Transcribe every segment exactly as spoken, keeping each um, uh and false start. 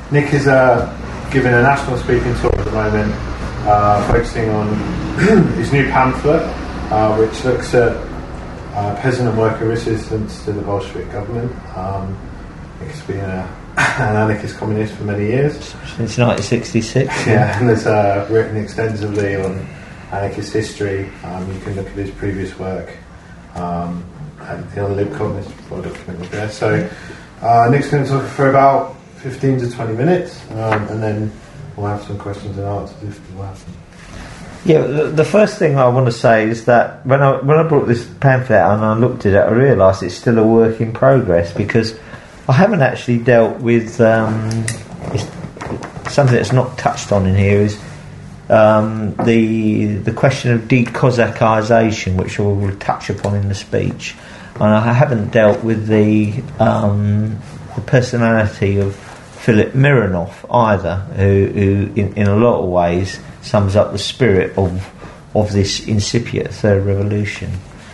Nick is uh, giving a national speaking tour at the moment, uh, focusing on his new pamphlet, uh, which looks at uh, peasant and worker resistance to the Bolshevik government. Um, Nick's been a, an anarchist communist for many years. Since nineteen sixty-six. Yeah, and there's uh, written extensively on anarchist history. Um, you can look at his previous work. Um, and the other LibCom is for document there. So uh, Nick's going to talk for about fifteen to twenty minutes, um, and then we'll have some questions and answers if you have them. Yeah, the, the first thing I want to say is that when I when I brought this pamphlet out and I looked at it, I realised it's still a work in progress, because I haven't actually dealt with um, it's, something that's not touched on in here is um, the the question of de-Cossackisation, which I will touch upon in the speech, and I haven't dealt with the um, the personality of Philip Mironov either, who, who in, in a lot of ways sums up the spirit of of this incipient third revolution.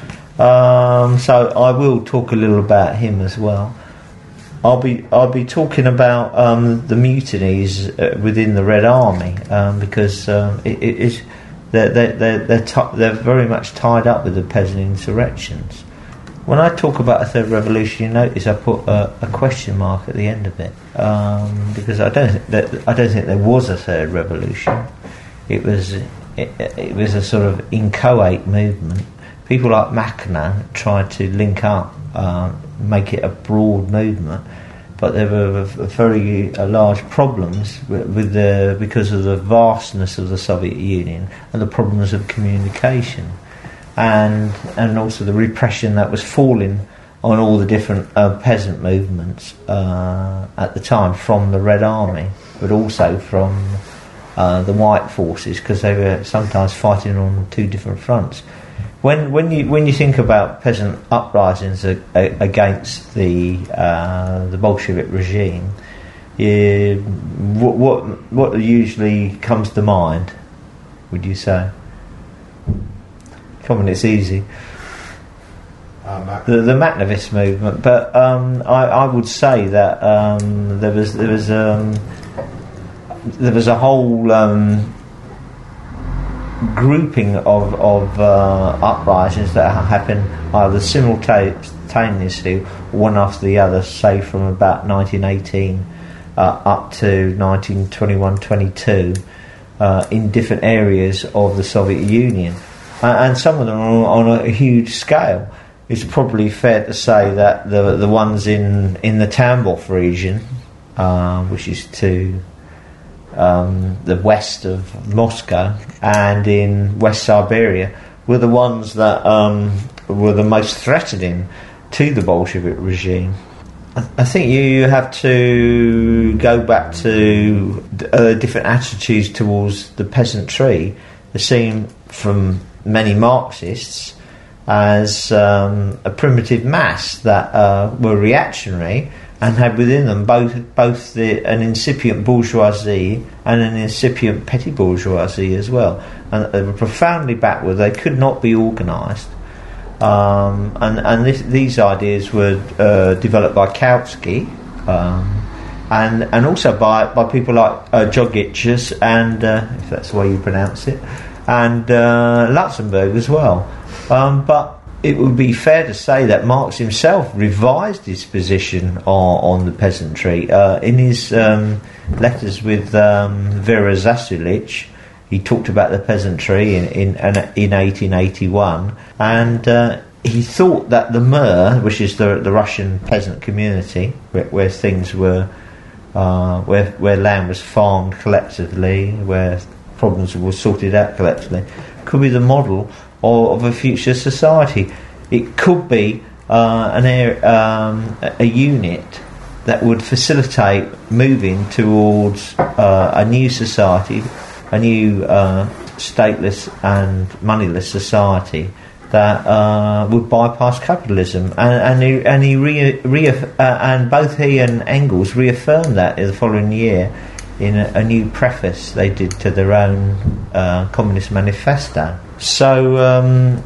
Um, so I will talk a little about him as well. I'll be I'll be talking about um, the mutinies uh, within the Red Army, um, because um, it, it is they're they're they're, they're, t- they're very much tied up with the peasant insurrections. When I talk about a third revolution, you notice I put a, a question mark at the end of it, um, because I don't think that, I don't think there was a third revolution. It was it, it was a sort of inchoate movement. People like Makhno tried to link up, uh, make it a broad movement, but there were very uh, large problems with, with the because of the vastness of the Soviet Union and the problems of communication. And and also the repression that was falling on all the different uh, peasant movements uh, at the time from the Red Army, but also from uh, the White forces, because they were sometimes fighting on two different fronts. When when you when you think about peasant uprisings a, a, against the uh, the Bolshevik regime, you, what, what what usually comes to mind? Would you say? Come on, it's easy. Uh, the the Makhnovist movement, but um, I, I would say that um, there was there was um, there was a whole um, grouping of of uh, uprisings that happened either simultaneously, one after the other, say from about nineteen eighteen uh, up to nineteen twenty-one twenty-two, uh, in different areas of the Soviet Union. And some of them are on a huge scale. It's probably fair to say that the the ones in, in the Tambov region, uh, which is to um, the west of Moscow, and in West Siberia, were the ones that um, were the most threatening to the Bolshevik regime. I, I think you have to go back to uh, different attitudes towards the peasantry, the seen from many Marxists as um, a primitive mass that uh, were reactionary and had within them both both the, an incipient bourgeoisie and an incipient petty bourgeoisie as well, and they were profoundly backward. They could not be organised, um, and and this, these ideas were uh, developed by Kautsky, um, and and also by by people like uh, Jogitschus and uh, if that's the way you pronounce it. And uh, Luxemburg as well. Um, but it would be fair to say that Marx himself revised his position on, on the peasantry. Uh, in his um, letters with um, Vera Zasulich, he talked about the peasantry in, in, in eighteen eighty-one, and uh, he thought that the Mer, which is the, the Russian peasant community, where, where things were, uh, where, where land was farmed collectively, where problems were sorted out collectively, could be the model of, of a future society. It could be uh, an air, um, a unit that would facilitate moving towards uh, a new society, a new uh, stateless and moneyless society that uh, would bypass capitalism. And, and he, and, he re, re, uh, and both he and Engels reaffirmed that in the following year in a, a new preface they did to their own uh, Communist Manifesto. So um,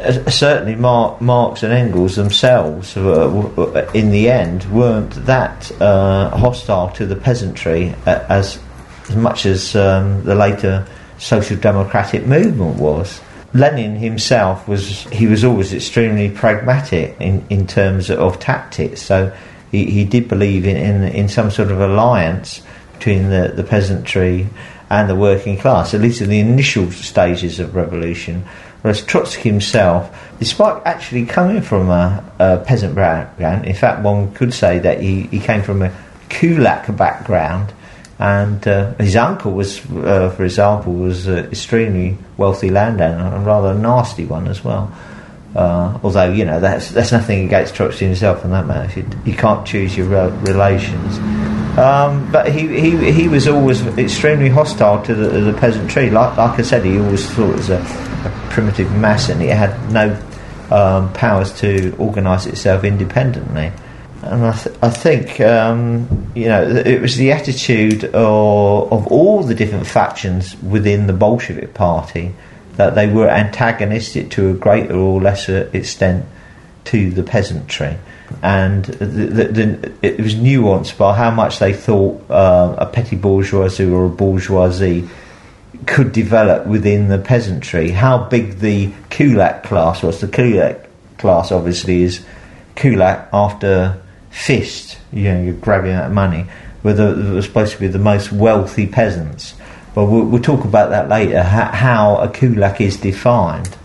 uh, certainly Mar- Marx and Engels themselves, uh, w- in the end, weren't that uh, hostile to the peasantry uh, as, as much as um, the later social democratic movement was. Lenin himself was he was always extremely pragmatic in, in terms of tactics, so he, he did believe in, in in some sort of alliance between the, the peasantry and the working class, at least in the initial stages of revolution. Whereas Trotsky himself, despite actually coming from a, a peasant background, in fact one could say that he, he came from a kulak background, and uh, his uncle was, uh, for example, was an extremely wealthy landowner, and rather a nasty one as well. Uh, although, you know, that's that's nothing against Trotsky himself in that matter. You, you can't choose your re- relations. Um, but he, he he was always extremely hostile to the, the peasantry. Like like I said, he always thought it was a, a primitive mass, and it had no um, powers to organise itself independently. And I, th- I think, um, you know, it was the attitude of, of all the different factions within the Bolshevik Party that they were antagonistic to a greater or lesser extent to the peasantry. And the, the, the, it was nuanced by how much they thought uh, a petty bourgeoisie or a bourgeoisie could develop within the peasantry. How big the kulak class was. The kulak class obviously is kulak after fist, you know, you're grabbing that money, were, the, were supposed to be the most wealthy peasants. But we'll, we'll talk about that later, how, how a kulak is defined.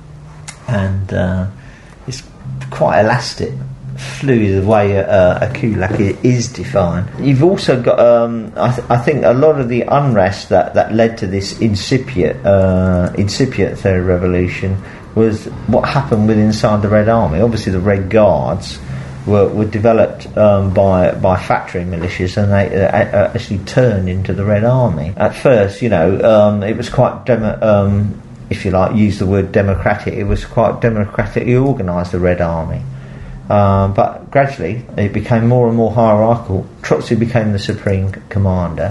And uh, it's quite elastic, fluid the way a, a kulak is defined. You've also got, um, I, th- I think, a lot of the unrest that, that led to this incipient, uh, incipient Third Revolution was what happened within inside the Red Army. Obviously, the Red Guards were, were developed um, by by factory militias, and they uh, actually turned into the Red Army. At first, you know, um, it was quite demo- um, if you like, use the word democratic. It was quite democratically organised, the Red Army. Um, but gradually, it became more and more hierarchical. Trotsky became the supreme commander,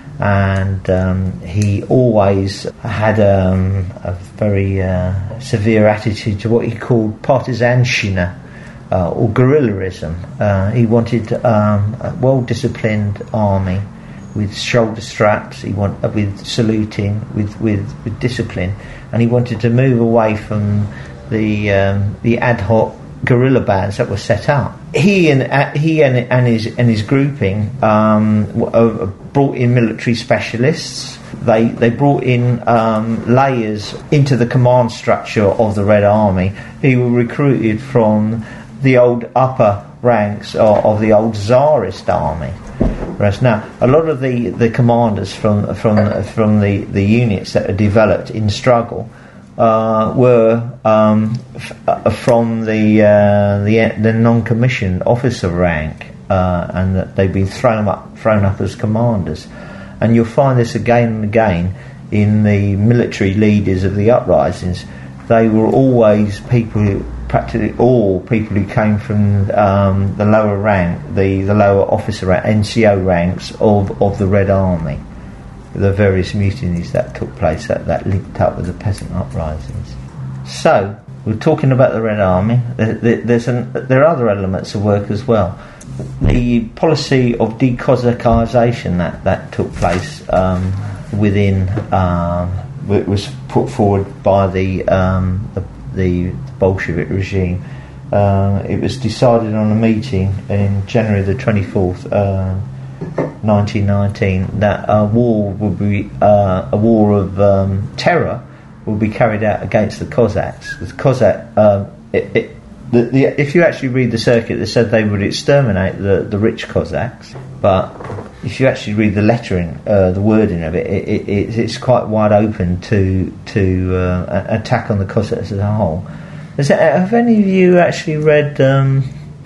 and um, he always had um, a very uh, severe attitude to what he called partisanshina, uh, or guerrillaism. Uh, he wanted um, a well-disciplined army with shoulder straps, he want, uh, with saluting, with, with, with discipline, and he wanted to move away from the um, the ad hoc guerrilla bands that were set up. He and uh, he and, and his and his grouping um, uh, brought in military specialists. They they brought in um, layers into the command structure of the Red Army. He were recruited from the old upper ranks of, of the old Tsarist army. Whereas now, a lot of the, the commanders from from from the, the units that are developed in struggle uh, were um, f- from the uh, the the non-commissioned officer rank, uh, and that they've been thrown up thrown up as commanders. And you'll find this again and again in the military leaders of the uprisings. They were always people who, practically all people who came from um, the lower rank, the, the lower officer rank, N C O ranks of, of the Red Army. The various mutinies that took place that, that linked up with the peasant uprisings. So, we're talking about the Red Army. There, there, there's an, there are other elements of work as well. The policy of de-Cossackisation that, that took place um, within, um, it was put forward by the um, the, the Bolshevik regime. Uh, it was decided on a meeting in January the twenty-fourth, uh, nineteen nineteen, that a war would be uh, a war of um, terror will be carried out against the Cossacks. The Cossack, um, it, it, the, the, if you actually read the circuit, they said they would exterminate the, the rich Cossacks, but if you actually read the lettering, uh, the wording of it, it, it, it's quite wide open to to uh, attack on the Cossacks as a whole. Is that, have any of you actually read um,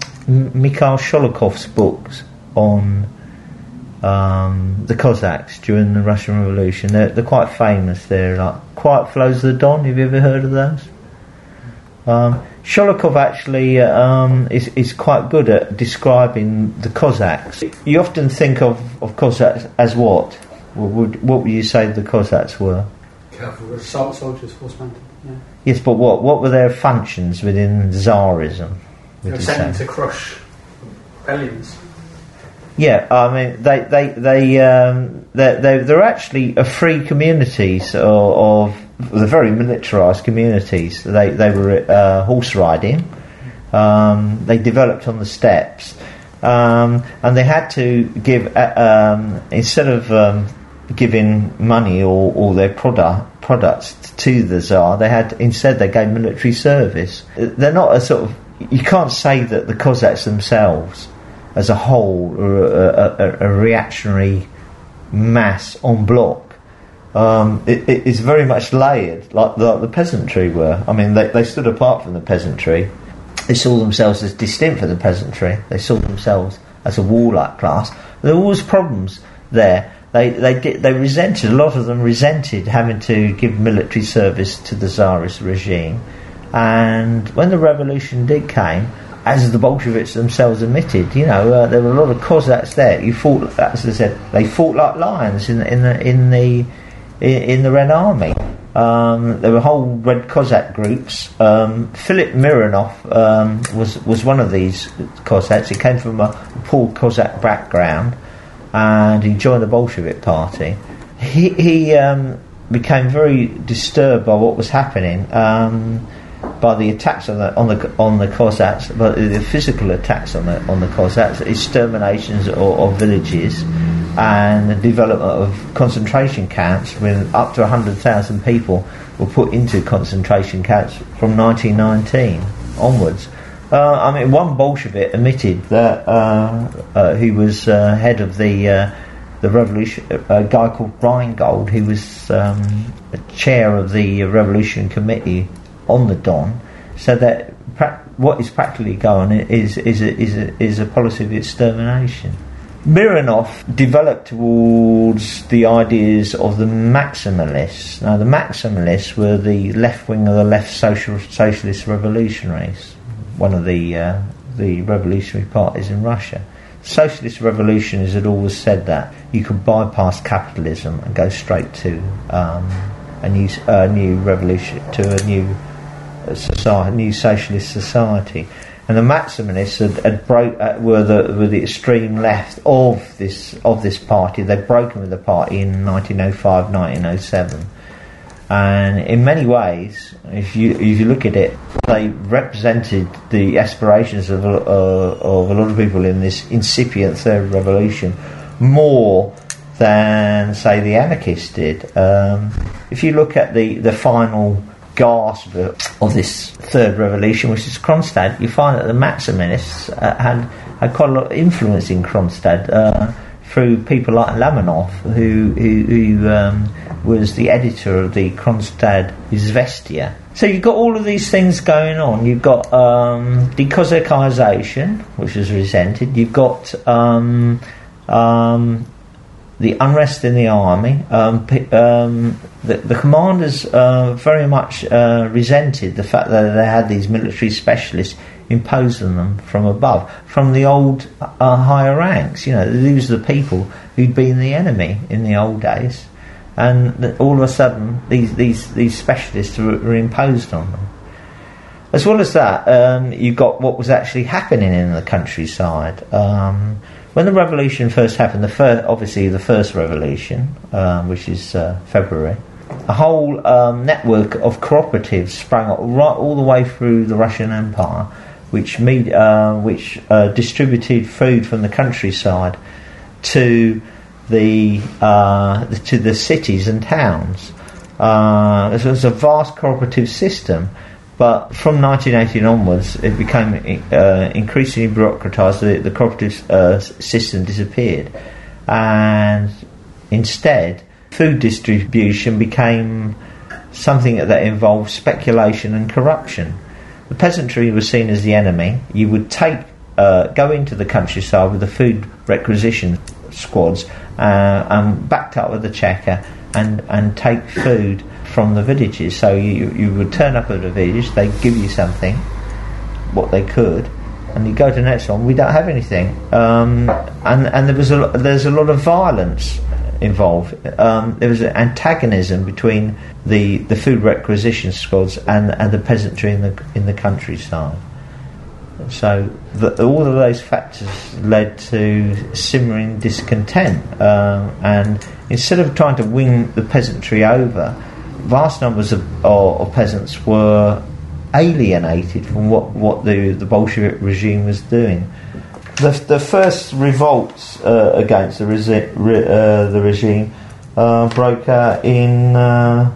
Mikhail Sholokov's books on um, the Cossacks during the Russian Revolution? They're, they're quite famous. They're like Quiet Flows of the Don. Have you ever heard of those? Um, Sholokov actually um, is, is quite good at describing the Cossacks. You often think of, of Cossacks as what? What would, what would you say the Cossacks were? Cavalry, soldiers, horsemen. Yeah. Yes, but what what were their functions within Tsarism? They were sent to crush rebellions. Yeah, I mean, they they they um, they they they're actually a free communities of, of the very militarised communities. They they were uh, horse riding. Um, they developed on the steppes, um, and they had to give uh, um, instead of um, giving money or, or their product products to the Tsar, they had instead they gave military service. They're not a sort of you can't say that the Cossacks themselves as a whole, or a, a, a reactionary mass en bloc. Um, it, it is very much layered, like the, the peasantry were. I mean, they, they stood apart from the peasantry. They saw themselves as distinct from the peasantry. They saw themselves as a warlike class. There were always problems there. They they did, they resented, a lot of them resented having to give military service to the Tsarist regime. And when the revolution did came, as the Bolsheviks themselves admitted, you know, uh, there were a lot of Cossacks there. You fought, as I said, they fought like lions in the in the in the in the Red Army. Um, there were whole Red Cossack groups. Um, Philip Mironov um, was was one of these Cossacks. He came from a poor Cossack background, and he joined the Bolshevik Party. He he um, became very disturbed by what was happening. Um, by the attacks on the on the on the Cossacks, but the physical attacks on the on the Cossacks, exterminations of, of villages, and the development of concentration camps. When up to a hundred thousand people were put into concentration camps from nineteen nineteen onwards. Uh, I mean, one Bolshevik admitted that uh, uh, he was uh, head of the uh, the revolution. A guy called Rheingold. He was um, chair of the Revolution Committee on the Don, so that pra- what is practically going is is a, is a, is a policy of extermination. Mironov developed towards the ideas of the Maximalists. Now, the Maximalists were the left wing of the left social socialist revolutionaries, one of the uh, the revolutionary parties in Russia. Socialist revolutionaries had always said that you could bypass capitalism and go straight to um, a new uh, new revolution, to a new society, new socialist society. And the Maximalists had, had broke uh, were the were the extreme left of this of this party. They'd broken with the party in nineteen oh five, nineteen oh seven, and in many ways, if you if you look at it, they represented the aspirations of uh, of a lot of people in this incipient third revolution more than, say, the anarchists did. Um, if you look at the the final gasp of this third revolution, which is Kronstadt, you find that the Maximalists uh, had had quite a lot of influence in Kronstadt uh, through people like Lamanov, who who, who um, was the editor of the Kronstadt Izvestia. So you've got all of these things going on. You've got um, decossacization, which was resented. You've got um, um, the unrest in the army. Um, um, the, the commanders uh, very much uh, resented the fact that they had these military specialists imposing them from above, from the old uh, higher ranks. You know, these are the people who'd been the enemy in the old days, and that all of a sudden these these these specialists were, were imposed on them. As well as that, um, you got what was actually happening in the countryside. Um, When the revolution first happened, the first, obviously the first revolution, um, which is uh, February, a whole um, network of cooperatives sprang up right all the way through the Russian Empire, which made, uh, which uh, distributed food from the countryside to the uh, to the cities and towns. Uh, it was a vast cooperative system. But from nineteen eighteen onwards, it became uh, increasingly bureaucratised. The, the cooperative uh, system disappeared, and instead, food distribution became something that involved speculation and corruption. The peasantry was seen as the enemy. You would take, uh, go into the countryside with the food requisition squads, uh, and backed up with the checker, and and take food from the villages. So you you would turn up at a village, they'd give you something, what they could, and you go to the next one, we don't have anything. Um, and and there was a there's a lot of violence involved. Um, there was an antagonism between the, the food requisition squads and and the peasantry in the in the countryside. So the, all of those factors led to simmering discontent, um, and instead of trying to win the peasantry over, vast numbers of, of, of peasants were alienated from what, what the, the Bolshevik regime was doing. The, the first revolts uh, against the, resi- re, uh, the regime uh, broke out in uh,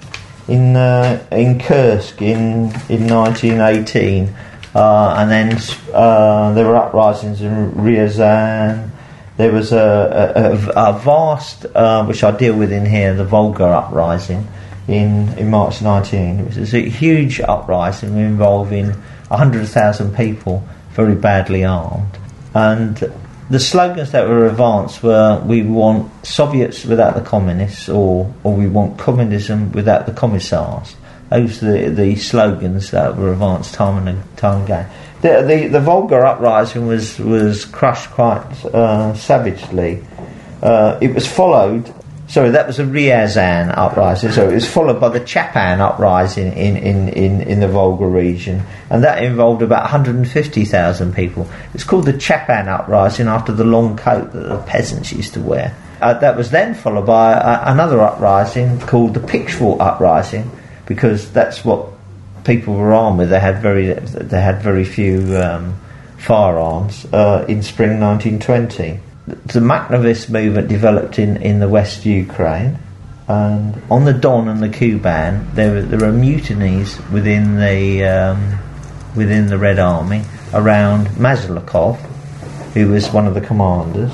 in uh, in Kursk in in nineteen eighteen. Uh, and then uh, there were uprisings in Ryazan. There was a, a, a vast, uh, which I deal with in here, the Volga uprising in, in March nineteen. It was a huge uprising involving one hundred thousand people, very badly armed. And the slogans that were advanced were, we want Soviets without the communists, or, or we want communism without the commissars. Those are the, the slogans that were advanced time and time again. The, the, the Volga uprising was, was crushed quite uh, savagely. Uh, it was followed, sorry, that was a Ryazan uprising, so it was followed by the Chapan uprising in, in, in, in the Volga region, and that involved about one hundred fifty thousand people. It's called the Chapan uprising after the long coat that the peasants used to wear. Uh, that was then followed by uh, another uprising called the Pitchfork uprising, because that's what people were armed with. They had very, they had very few um, firearms uh, in spring nineteen twenty. The Makhnovist movement developed in, in the West Ukraine, and on the Don and the Kuban there were, there were mutinies within the um, within the Red Army around Mazalakov, who was one of the commanders,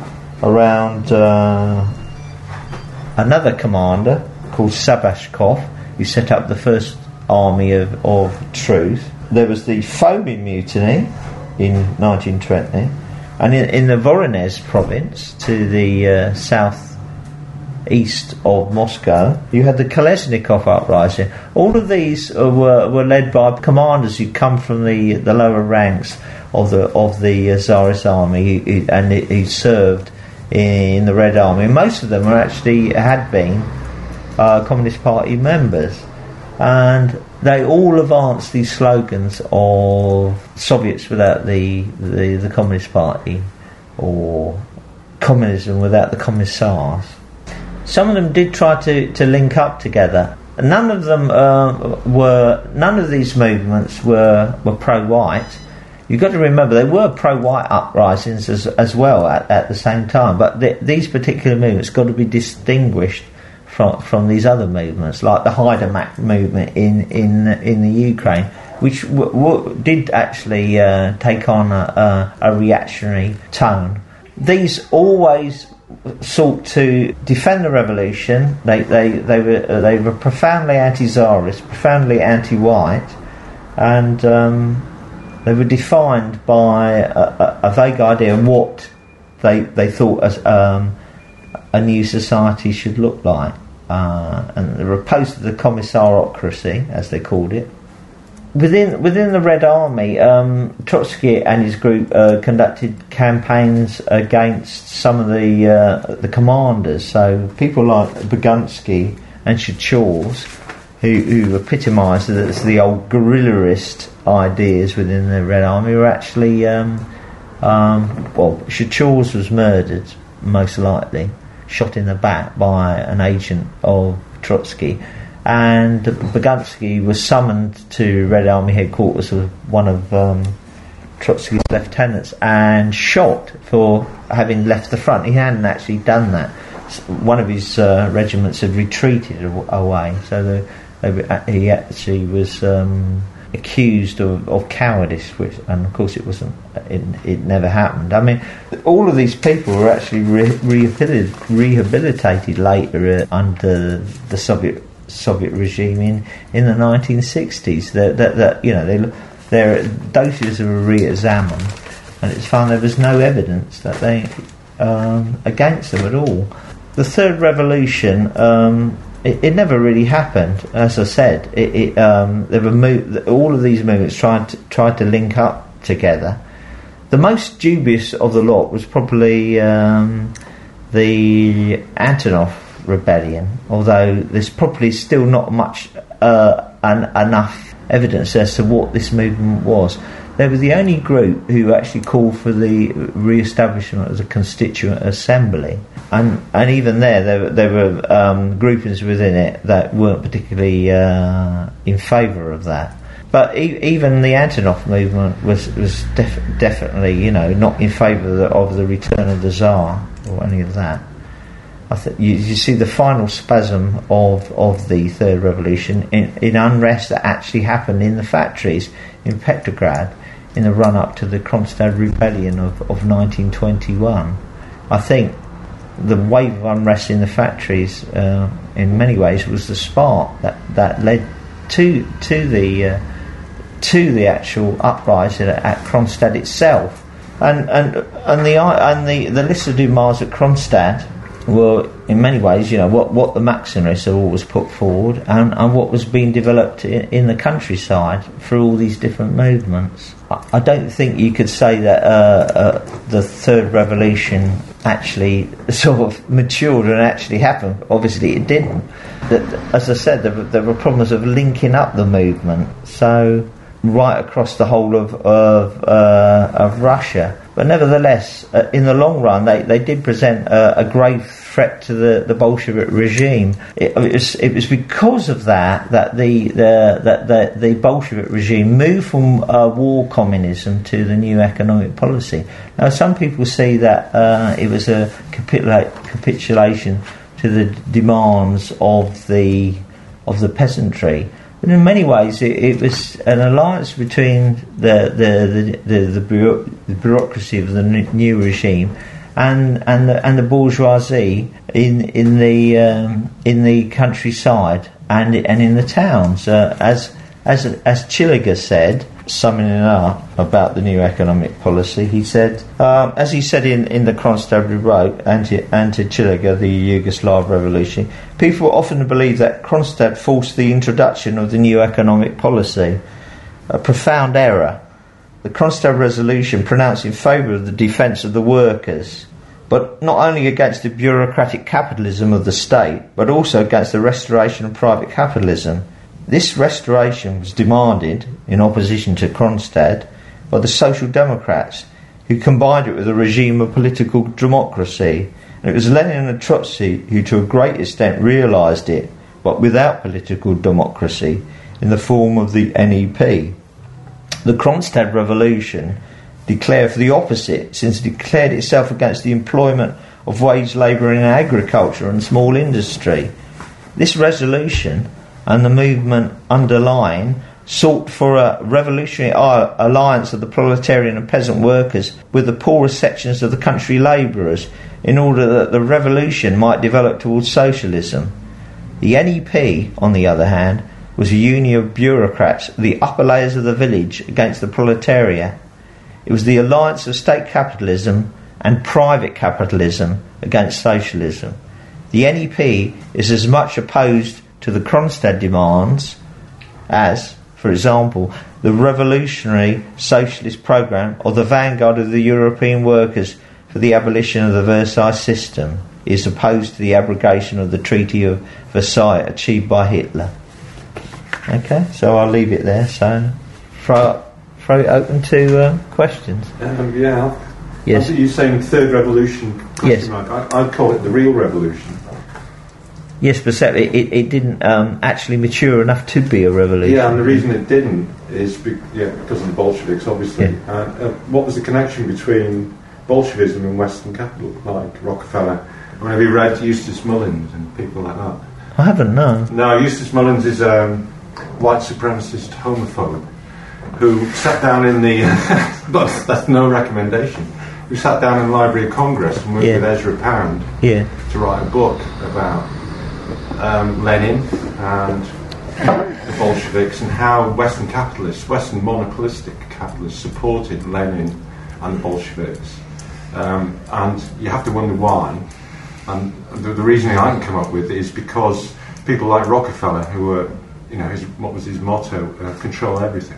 around uh, another commander called Sabashkov, who set up the first army of, of truth. There was the Fomin mutiny in nineteen twenty, and in, in the Voronezh province, to the uh, south east of Moscow, you had the Kolesnikov uprising. All of these uh, were were led by commanders who come from the the lower ranks of the of the uh, Tsarist army, who, who, and who served in the Red Army. Most of them were actually had been Uh, Communist Party members, and they all advanced these slogans of Soviets without the, the, the Communist Party, or communism without the commissars. Some of them did try to, to link up together. None of them uh, were. None of these movements were were pro-white. You've got to remember they were pro-white uprisings as as well at, at the same time. But the, these particular movements got to be distinguished From, from these other movements, like the Haidamach movement in in in the Ukraine, which w- w- did actually uh, take on a, a, a reactionary tone. These always sought to defend the revolution. They they they were uh, they were profoundly anti-Tsarist, profoundly anti-white, and um, they were defined by a, a, a vague idea of what they they thought as um, a new society should look like. Uh, and they were opposed to the commissarocracy, as they called it. Within within the Red Army, um, Trotsky and his group uh, conducted campaigns against some of the uh, the commanders. So people like Bugansky and Shchors, who, who epitomised as the old guerrillarist ideas within the Red Army, were actually um, um, well, Shchors was murdered, most likely, shot in the back by an agent of Trotsky, and Bugansky was summoned to Red Army headquarters with one of um, Trotsky's lieutenants and shot for having left the front. He hadn't actually done that. One of his uh, regiments had retreated away, so the, they, he actually was um, accused of, of cowardice, which, and of course it wasn't. It, it never happened. I mean, all of these people were actually re- rehabilitated, rehabilitated later uh, under the Soviet Soviet regime in, in the nineteen sixties. That that, that you know they their doses were re-examined, and it's found there was no evidence that they um, against them at all. The third revolution. Um, It, it never really happened. As I said, it, it, um, there were mo- all of these movements tried to, tried to link up together. The most dubious of the lot was probably um, the Antonov Rebellion, although there's probably still not much uh, an, enough evidence as to what this movement was. They were the only group who actually called for the re-establishment of the Constituent Assembly, and and even there, there, were- there were um, groupings within it that weren't particularly uh, in favour of that. But e- even the Antonov movement was was def- definitely, you know, not in favour of the, of the return of the Tsar or any of that. I th- you, you see the final spasm of, of the Third Revolution in, in unrest that actually happened in the factories in Petrograd in the run-up to the Kronstadt Rebellion of, of nineteen twenty-one. I think the wave of unrest in the factories, uh, in many ways, was the spark that, that led to to the uh, to the actual uprising at, at Kronstadt itself. And and and the and the the list of demands at Kronstadt were, in many ways, you know, what, what the maximalists had always put forward, and, and what was being developed in, in the countryside through all these different movements. I, I don't think you could say that uh, uh, the Third Revolution actually sort of matured and actually happened. Obviously it didn't. That, as I said, there were, there were problems of linking up the movement, so right across the whole of of, uh, of Russia. But nevertheless, uh, in the long run, they, they did present a, a grave threat to the, the Bolshevik regime. It, it was it was because of that that the the that the, the Bolshevik regime moved from uh, war communism to the new economic policy. Now, some people see that uh, it was a capitula- capitulation to the demands of the of the peasantry. But in many ways, it, it was an alliance between the the the, the, the, bureau- the bureaucracy of the n- new regime and and the, and the bourgeoisie in in the um, in the countryside and and in the towns. Uh, as as as Chiliga said, summing it up about the new economic policy, he said, um, as he said in, in the Kronstadt Revolt, anti anti Chiliga, the Yugoslav revolution, people often believe that Kronstadt forced the introduction of the new economic policy. A profound error. The Kronstadt resolution pronounced in favour of the defence of the workers, but not only against the bureaucratic capitalism of the state, but also against the restoration of private capitalism. This restoration was demanded, in opposition to Kronstadt, by the Social Democrats, who combined it with a regime of political democracy. And it was Lenin and Trotsky who to a great extent realised it, but without political democracy, in the form of the N E P. The Kronstadt Revolution declared for the opposite, since it declared itself against the employment of wage labour in agriculture and small industry. This resolution and the movement underlying sought for a revolutionary alliance of the proletarian and peasant workers with the poorer sections of the country labourers in order that the revolution might develop towards socialism. The N E P, on the other hand, was a union of bureaucrats, the upper layers of the village, against the proletariat. It was the alliance of state capitalism and private capitalism against socialism. The N E P is as much opposed to the Kronstadt demands as, for example, the revolutionary socialist programme or the vanguard of the European workers for the abolition of the Versailles system is opposed to the abrogation of the Treaty of Versailles achieved by Hitler. Okay, so I'll leave it there. So throw, throw it open to uh, questions. Um, yeah. Yes. You're saying third revolution? Yes. Mark. I, I'd call it the real revolution. Yes, but certainly it, it didn't um, actually mature enough to be a revolution. Yeah, and the reason it didn't is be, yeah, because of the Bolsheviks, obviously. Yeah. Uh, uh, what was the connection between Bolshevism and Western capital, like Rockefeller? I mean, have you read Eustace Mullins and people like that? I haven't, no. No, Eustace Mullins is a um, white supremacist homophobe who sat down in the... but that's no recommendation. Who sat down in the Library of Congress and worked Yeah. with Ezra Pound Yeah. to write a book about um, Lenin and the Bolsheviks and how Western capitalists, Western monopolistic capitalists, supported Lenin and the Bolsheviks. Um, and you have to wonder why. And the, the reasoning I can come up with is because people like Rockefeller, who were, you know, his, what was his motto, uh, control everything,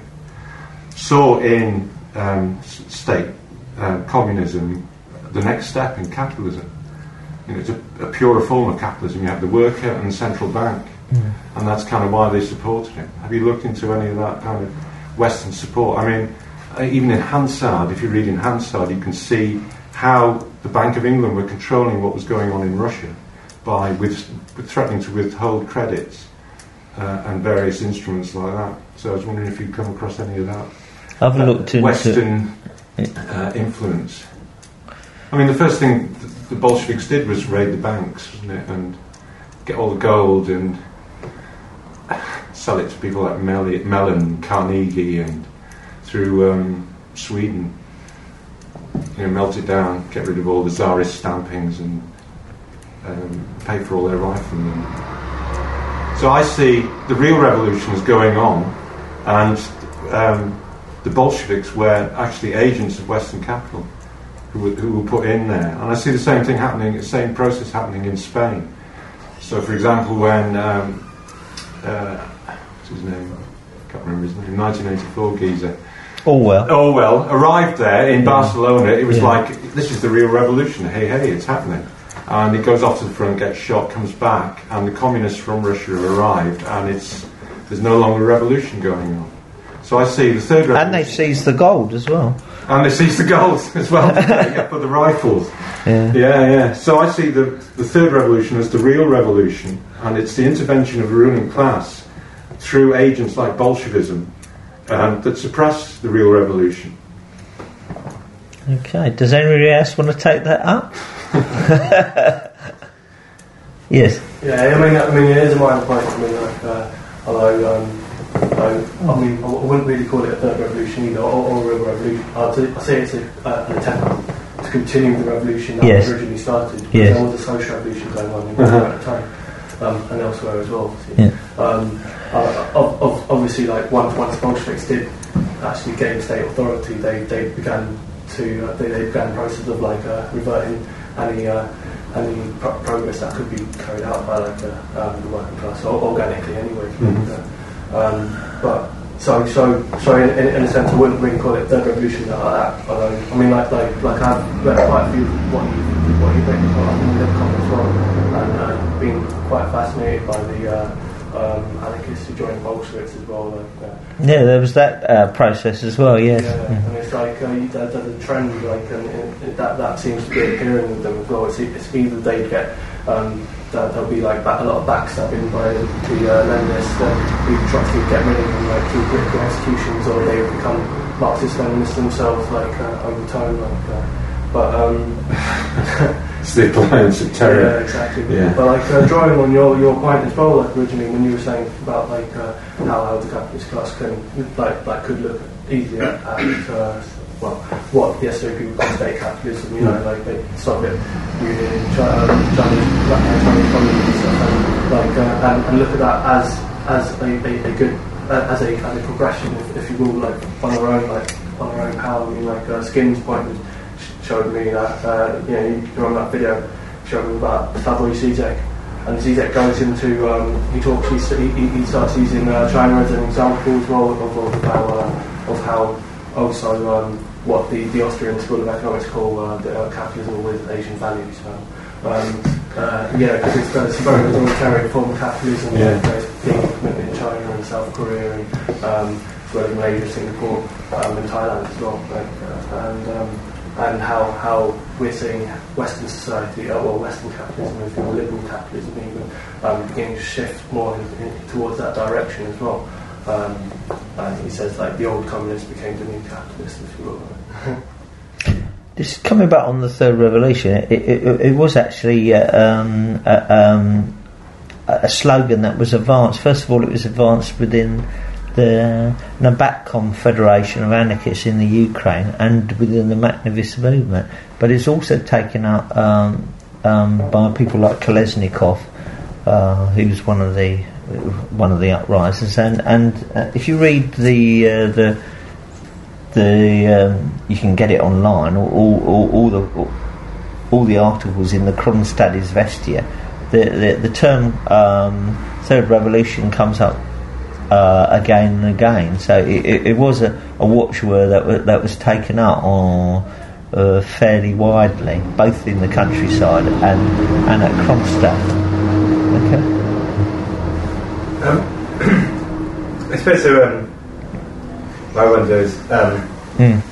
saw in um, state uh, communism the next step in capitalism. you know, it's a, a purer form of capitalism. You have the worker and the central bank, mm. and that's kind of why they supported it. Have you looked into any of that kind of Western support? I mean, even in Hansard, if you read in Hansard, you can see how the Bank of England were controlling what was going on in Russia by with, with threatening to withhold credits uh, and various instruments like that. So I was wondering if you'd come across any of that. I've uh, looked into Western uh, influence. I mean, the first thing the Bolsheviks did was raid the banks, wasn't it, and get all the gold and sell it to people like Mellon, Carnegie, and through um, Sweden. You know, melt it down, get rid of all the Tsarist stampings, and um, pay for all their riflemen. So I see the real revolution is going on, and um, the Bolsheviks were actually agents of Western capital who were, who were put in there. And I see the same thing happening, the same process happening in Spain. So, for example, when um, uh, what's his name? I can't remember his name. nineteen eighty-four geezer. Orwell. Orwell arrived there in yeah. Barcelona. It was yeah. like, this is the real revolution. Hey, hey, it's happening. And he goes off to the front, gets shot, comes back, and the communists from Russia have arrived, and it's there's no longer a revolution going on. So I see the third revolution. And they seized the gold as well. And they seized the gold as well, yeah, for the rifles. Yeah. yeah, yeah. So I see the, the third revolution as the real revolution, and it's the intervention of the ruling class through agents like Bolshevism um, that suppress the real revolution. Okay, does anybody else want to take that up? Yes. Yeah, I mean, I mean, it is a minor point. I mean, like, uh, although, um, although, I mean, I wouldn't really call it a third revolution either, or, or a real revolution. I'd, I'd say it's a, uh, an attempt to continue the revolution that yes. originally started. Yes. There was a social revolution going on in uh-huh. at the time, um, and elsewhere as well. Yeah. Um, uh, of, of, obviously, like once once the Bolsheviks did actually gain state authority, they they began to uh, they, they began the process of like uh, reverting any uh, any pro- progress that could be carried out by like uh, um, the working class, or organically anyway. Mm-hmm. Um, but so so so in, in, in a sense, I wouldn't really call it third revolution like that. Although I mean, like like like I've read quite a few what you what you've written about in the comments as well, and uh, been quite fascinated by the. Uh, Um, anarchists who joined the Bolsheviks as well. Like, uh, yeah, there was that uh, process as well. Yes, yeah, yeah. And it's like uh, you, that, that the trend, like, and it, it, that that seems to be appearing with them as well. It's, it's either they get um, that there'll be like back, a lot of backstabbing by the, the uh, Leninists, uh, who try to get rid of them, like through political executions, or they become Marxist-Leninists themselves, like uh, over time. Like, uh, but um, it's the appliance of terror. Yeah, exactly. Yeah. But like uh, drawing on your, your point as well, like originally when you were saying about like uh, how, how the capitalist class can like like could look easier at uh, well what yesterday people call state capitalism, you know, like the Soviet Union, China, Chinese, like, Chinese communism and stuff, and like uh, and, and look at that as as a, a, a good uh, as a as a progression, if, if you will, like on our own like on our own power. I mean, like uh, Skin's point was. Showed me that, uh, you know, you remember that video, showed me about Slavoj Zizek, and Zizek goes into, um, he talks, he, he, he starts using uh, China as an example as well of, of how, uh, of how also um, what the, the Austrian School of Economics call uh, the, uh, capitalism with Asian values. So, um, uh, yeah, because it's, it's a very authoritarian form of capitalism, yeah. There's being implemented in China and South Korea, and um, as well as Malaysia, Singapore, um, and Thailand as well, like, uh, and um, and how, how we're seeing Western society, uh, or Western capitalism, if you will, liberal capitalism even, um, beginning to shift more in, in, towards that direction as well. Um, and he says like the old communists became the new capitalists, if you will. Just coming back on the third revolution, it, it, it was actually uh, um, a, um, a slogan that was advanced. First of all, it was advanced within the Nabatkom Federation of Anarchists in the Ukraine and within the Maknovist movement, but it's also taken up um, um, by people like Kolesnikov, uh, who's one of the one of the uprisers. And and uh, if you read the uh, the the um, you can get it online. All all, all the all, all the articles in the Kronstad Izvestia. The, the the term um, third revolution comes up Uh, again and again, so it, it, it was a, a watchword that was, that was taken up on uh, fairly widely, both in the countryside and, and at Kronstadt. Okay. Um, I suppose so, um, what I wonder is, um, mm.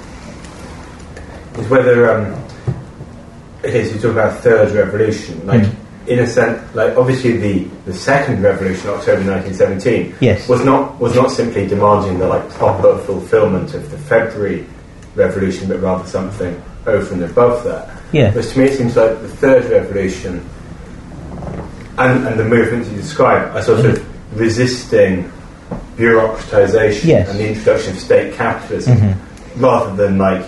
is whether, um, okay, so you talk about third revolution, like, mm. in a sense, like, obviously the, the second revolution, October nineteen seventeen, yes. was not was not simply demanding the, like, proper fulfilment of the February revolution, but rather something over and above that. Yeah. Whereas to me it seems like the third revolution and, and the movements you describe are sort mm. of resisting bureaucratisation yes. and the introduction of state capitalism, mm-hmm. rather than like,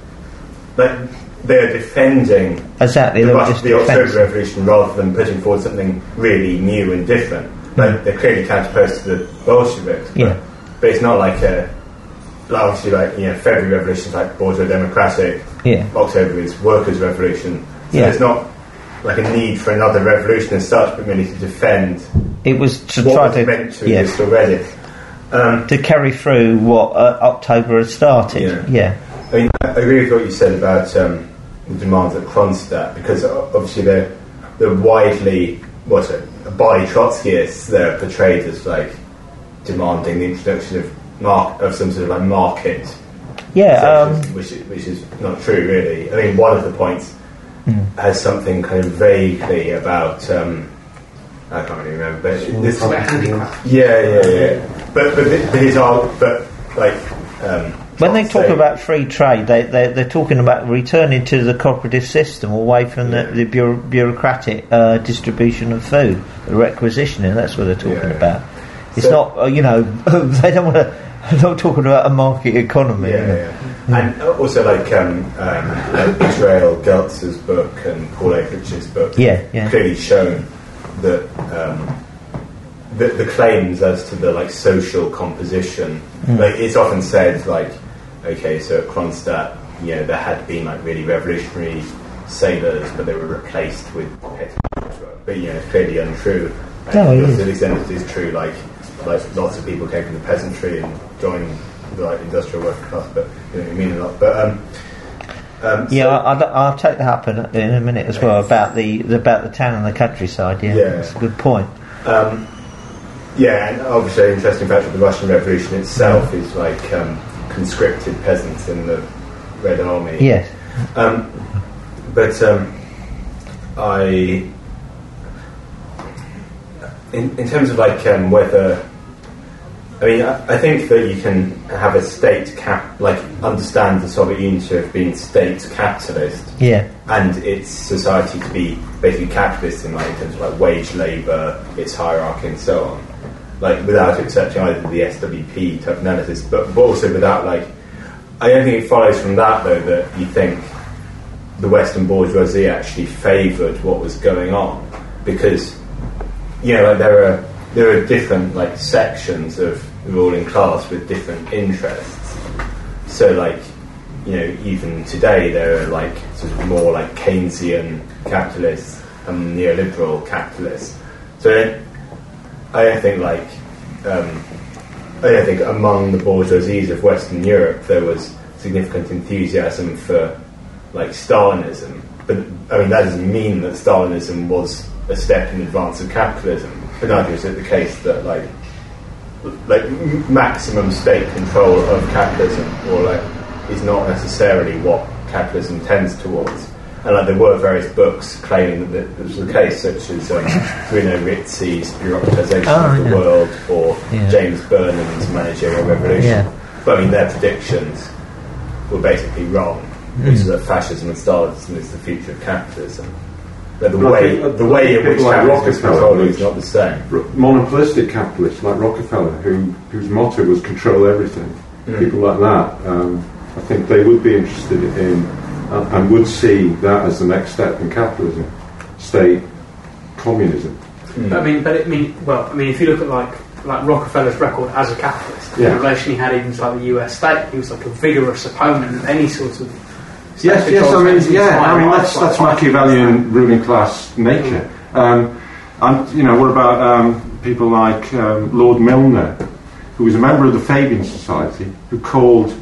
like they're defending exactly the, the, Rush, the October defense. Revolution rather than putting forward something really new and different. Like mm. they're clearly counterposed to the Bolsheviks, yeah. but, but it's not like a like obviously like you know February Revolution is like bourgeois democratic. Yeah. October is workers' revolution. So yeah. there's not like a need for another revolution as such, but merely to defend. It was to what try was to meant to yeah. exist already. Um, to carry through what uh, October had started. Yeah. yeah. I mean, I agree with what you said about um, the demands at Kronstadt, because obviously they're, they're widely, what's it, by Trotskyists, they're portrayed as like demanding the introduction of mark of some sort of like market. Yeah, um, which is, which is not true really. I mean, one of the points mm. has something kind of vaguely about. Um, I can't really remember, but this, yeah, yeah, yeah. But but his are but like um, when they talk say, about free trade, they they they're talking about returning to the cooperative system, away from yeah. the, the bureau- bureaucratic uh, distribution of food, the requisitioning. That's what they're talking yeah. about. It's so, not uh, you know they don't want to. They're not talking about a market economy. Yeah, yeah. Mm. And also like, um, um, like Israel Geltz's book and Paul Akrich's book, yeah, yeah. clearly shown that um, the, the claims as to the like social composition, mm. like it's often said like, okay, so at Kronstadt, you know, there had been like really revolutionary sailors, but they were replaced with petty bourgeois. But you know, it's clearly untrue. And no, to the extent it is true, like. Like lots of people came from the peasantry and joined the like, industrial working class, but you know, it mean a lot. But um, um, yeah, so I'll, I'll take that up in, in a minute as well about the about the town and the countryside. Yeah, yeah. That's a good point. Um, yeah, and obviously, an interesting fact of the Russian Revolution itself is like um, conscripted peasants in the Red Army. Yes, um, but um, I. In, in terms of like um, whether, I mean, I, I think that you can have a state cap, like understand the Soviet Union to have been state capitalist, yeah, and its society to be basically capitalist in like in terms of like wage labour, its hierarchy, and so on, like without accepting either the S W P type analysis, but, but also without like, I don't think it follows from that though that you think the Western bourgeoisie actually favoured what was going on, because. You know, like there are there are different like sections of the ruling class with different interests. So, like, you know, even today there are like sort of more like Keynesian capitalists and neoliberal capitalists. So, I don't think like um, I don't think among the bourgeoisies of Western Europe there was significant enthusiasm for like Stalinism. But I mean, that doesn't mean that Stalinism was a step in advance of capitalism, but neither is it the case that like like maximum state control of capitalism or like is not necessarily what capitalism tends towards. And like there were various books claiming that this was the case, such as um, Bruno Rizzi's Bureaucratisation oh, of the yeah. World or yeah. James Burnham's Managerial Revolution. Yeah. But I mean, their predictions were basically wrong, mm. which is that fascism and Stalinism is the future of capitalism. But the But I way think- the way in people which like capitalism is Rockefeller, controlled which- is not the same. R- monopolistic capitalists like Rockefeller, who whose motto was control everything, Mm. people like that, um, I think they would be interested in uh, and would see that as the next step in capitalism, state communism. Mm. I mean, but it, I mean, well, I mean, if you look at like like Rockefeller's record as a capitalist, Yeah. the relation he had even to like the U S state, he was like a vigorous opponent of any sort of. Yes, state yes, control I mean, of yeah, entire I mean life, that's like that's fighting Machiavellian ruling class nature. Um, and you know, what about um, people like um, Lord Milner, who was a member of the Fabian Society, who called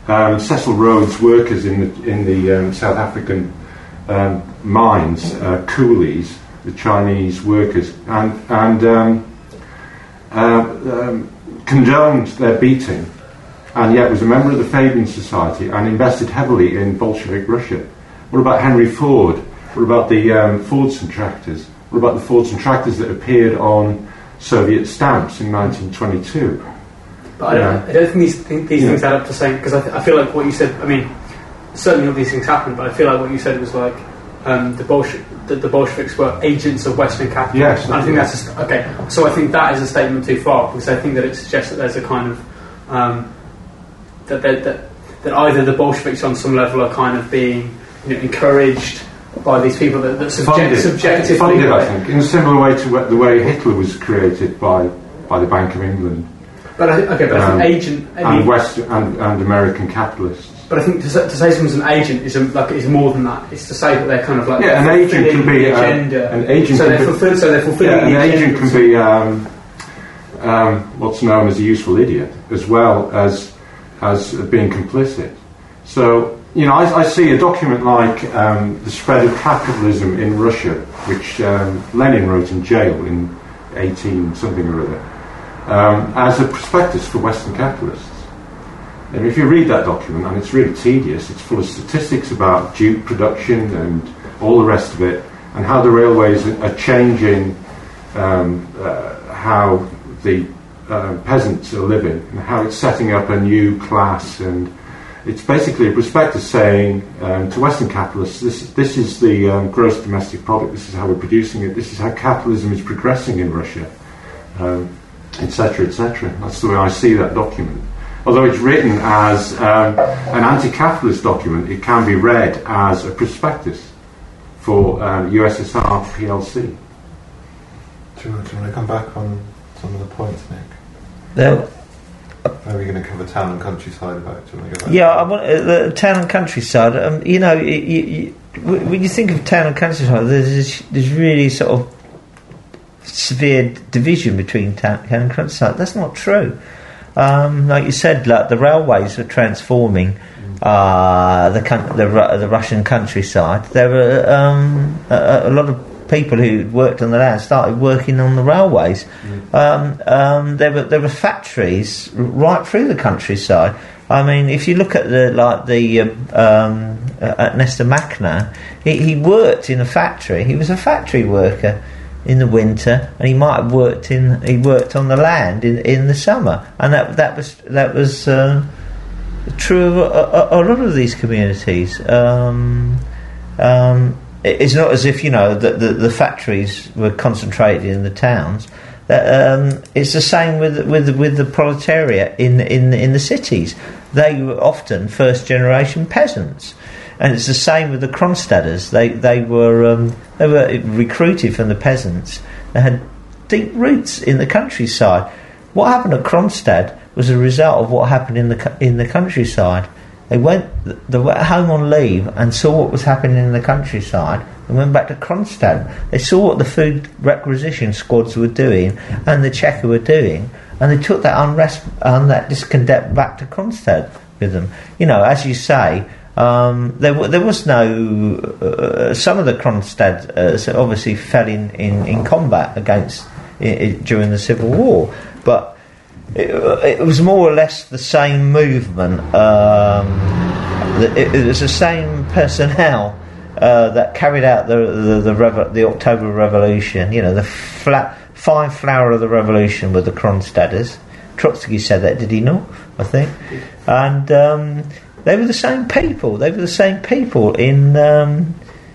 um, Cecil Rhodes workers in the in the um, South African um, mines, uh, coolies, the Chinese workers, and and um, uh, um, condoned their beating, and yet was a member of the Fabian Society and invested heavily in Bolshevik Russia. What about Henry Ford? What about the um, Fordson tractors? What about the Fordson tractors that appeared on Soviet stamps in nineteen twenty-two? But I don't, I don't think these, th- these yeah. things add up to saying, because I, th- I feel like what you said, I mean, certainly all these things happened, but I feel like what you said was like um, the, Bolshe- the, the Bolsheviks were agents of Western capitalism. Yes, and I think that's, a, okay, so I think that is a statement too far, because I think that it suggests that there's a kind of, um, that, that, that, that either the Bolsheviks on some level are kind of being, you know, encouraged by these people that, that subject, funded, subjectively... Funded, I think, in a similar way to the way Hitler was created by, by the Bank of England. But I think, okay, but um, I think agent... I and mean, West and, and American capitalists. But I think to, to say someone's an agent is a, like is more than that. It's to say that they're kind of like yeah, an agent can be the uh, agenda. An agent so can they're be, fulfill, so they're fulfilling yeah, the an agenda. agent can be um, um, what's known as a useful idiot, as well as as being complicit. So you know, I, I see a document like um, The Spread of Capitalism in Russia, which um, Lenin wrote in jail in eighteen something or other, um, as a prospectus for Western capitalists. And if you read that document, and it's really tedious, it's full of statistics about jute production and all the rest of it, and how the railways are changing um, uh, how the uh, peasants are living, and how it's setting up a new class. And it's basically a prospectus saying um, to Western capitalists, this, this is the um, gross domestic product, this is how we're producing it, this is how capitalism is progressing in Russia, um, et cetera, et cetera. That's the way I see that document. Although it's written as um, an anti-capitalist document, it can be read as a prospectus for um, U S S R P L C. Do you, do you want to come back on some of the points, Nick? There, Are we going to cover town and countryside about it? Do you want to go back? Yeah, I want uh, the town and countryside. Um, you know, you, you, when you think of town and countryside, there's this, there's really sort of severe division between town, town and countryside. That's not true. Um, like you said, like the railways are transforming uh, the, the the Russian countryside. There were um, a, a lot of people who worked on the land started working on the railways. Mm. Um, um, there were there were factories right through the countryside. I mean, if you look at the like the um, um, at Nestor Makhno, he, he worked in a factory. He was a factory worker in the winter, and he might have worked in he worked on the land in, in the summer, and that that was that was uh, true of a, a, a lot of these communities. Um, um, it, it's not as if you know that the, the factories were concentrated in the towns. That, um, it's the same with with with the proletariat in in in the cities. They were often first generation peasants. And it's the same with the Kronstadters. They they were um, they were recruited from the peasants. They had deep roots in the countryside. What happened at Kronstadt was a result of what happened in the in the countryside. They went they went home on leave and saw what was happening in the countryside and went back to Kronstadt. They saw what the food requisition squads were doing and the Cheka were doing, and they took that unrest and that discontent back to Kronstadt with them. You know, as you say. Um, there, w- there was no. Uh, some of the Kronstadt uh, obviously fell in, in, in combat against i i during the Civil War, but it, it was more or less the same movement. Um, it, it was the same personnel uh, that carried out the the the, revo- the October Revolution. You know, the fla- fine flower of the revolution were the Kronstadters. Trotsky said that, did he not? I think, and. Um, They were the same people. They were the same people in um,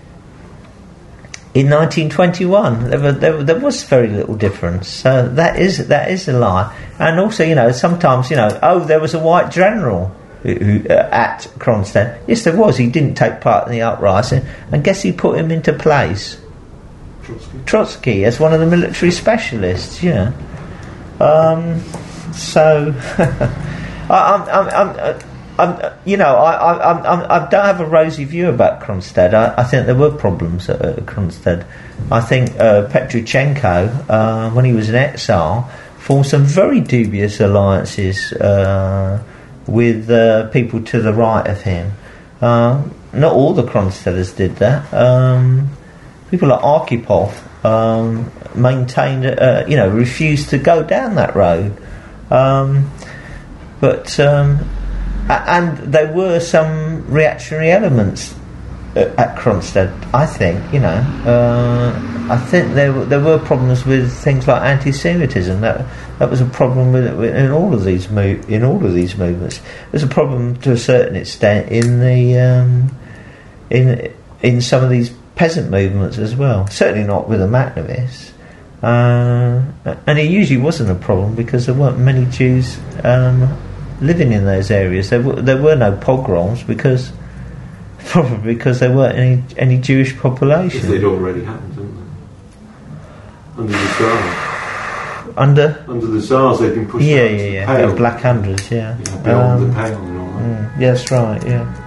in nineteen twenty-one. There, were, there, there was very little difference. So that is that is a lie. And also, you know, sometimes, you know, oh, there was a white general who, who, uh, at Kronstadt. Yes, there was. He didn't take part in the uprising. And guess who put him into place? Trotsky. Trotsky, as one of the military specialists. Yeah. Um, so I, I'm. I'm, I'm uh, I'm, you know, I, I, I, I don't have a rosy view about Kronstadt. I, I think there were problems at, at Kronstadt. I think uh, Petruchenko, uh, when he was in exile, formed some very dubious alliances uh, with uh, people to the right of him. Uh, not all the Kronstadters did that. Um, people like Arkhipov um, maintained, uh, you know, refused to go down that road. Um, but um, a- and there were some reactionary elements at Kronstadt, I think. You know, uh, I think there were, there were problems with things like anti-Semitism. That that was a problem with, with in all of these mo- in all of these movements. There's a problem to a certain extent in the um, in in some of these peasant movements as well. Certainly not with the Machnovists. Uh, and it usually wasn't a problem because there weren't many Jews um, living in those areas. There were there were no pogroms because. Probably because there weren't any any Jewish population. Because they'd already happened, hadn't they? Under the Tsar. Under? Under the Tsars, they'd been pushed yeah, out yeah, to yeah, the Pale. yeah. Black Hundreds, yeah. Yeah, beyond um, the Pale and all that. Mm, yeah, that's right, yeah.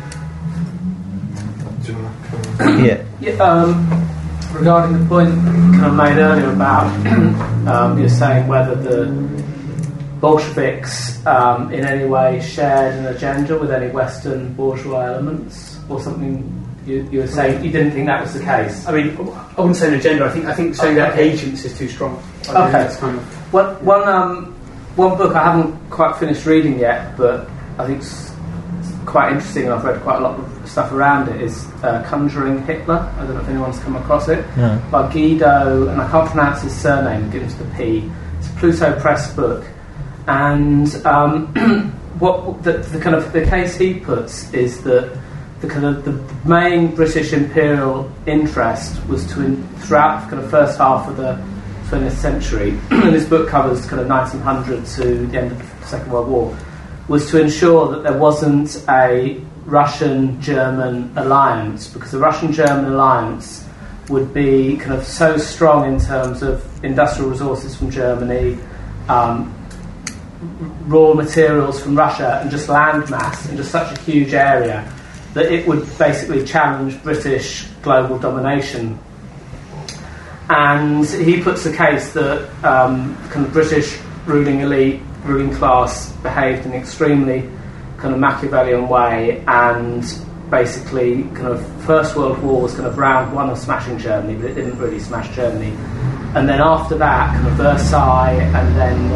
Do you want to come? Yeah. Yeah, um, regarding the point kind of made earlier about um, you're saying whether the Bolsheviks um, in any way shared an agenda with any Western bourgeois elements or something. You, you were saying you didn't think that was the case. I mean, I wouldn't say an agenda. I think I think saying that Okay. agents is too strong. I think Okay. that's kind of One, one, um, one book I haven't quite finished reading yet, but I think it's quite interesting, and I've read quite a lot of stuff around it, is uh, Conjuring Hitler. I don't know if anyone's come across it. No. By Guido, and I can't pronounce his surname, it begins with a P. It's a Pluto Press book. And um, what the, the kind of the case he puts is that the kind of the main British imperial interest was to, in, throughout the kind of first half of the twentieth century, and this book covers kind of nineteen hundred to the end of the Second World War, was to ensure that there wasn't a Russian-German alliance, because the Russian-German alliance would be kind of so strong in terms of industrial resources from Germany, um, raw materials from Russia, and just land mass in just such a huge area that it would basically challenge British global domination. And he puts the case that um, kind of British ruling elite, ruling class behaved in an extremely kind of Machiavellian way, and basically kind of First World War was kind of round one of smashing Germany, but it didn't really smash Germany. And then after that, kind of Versailles, and then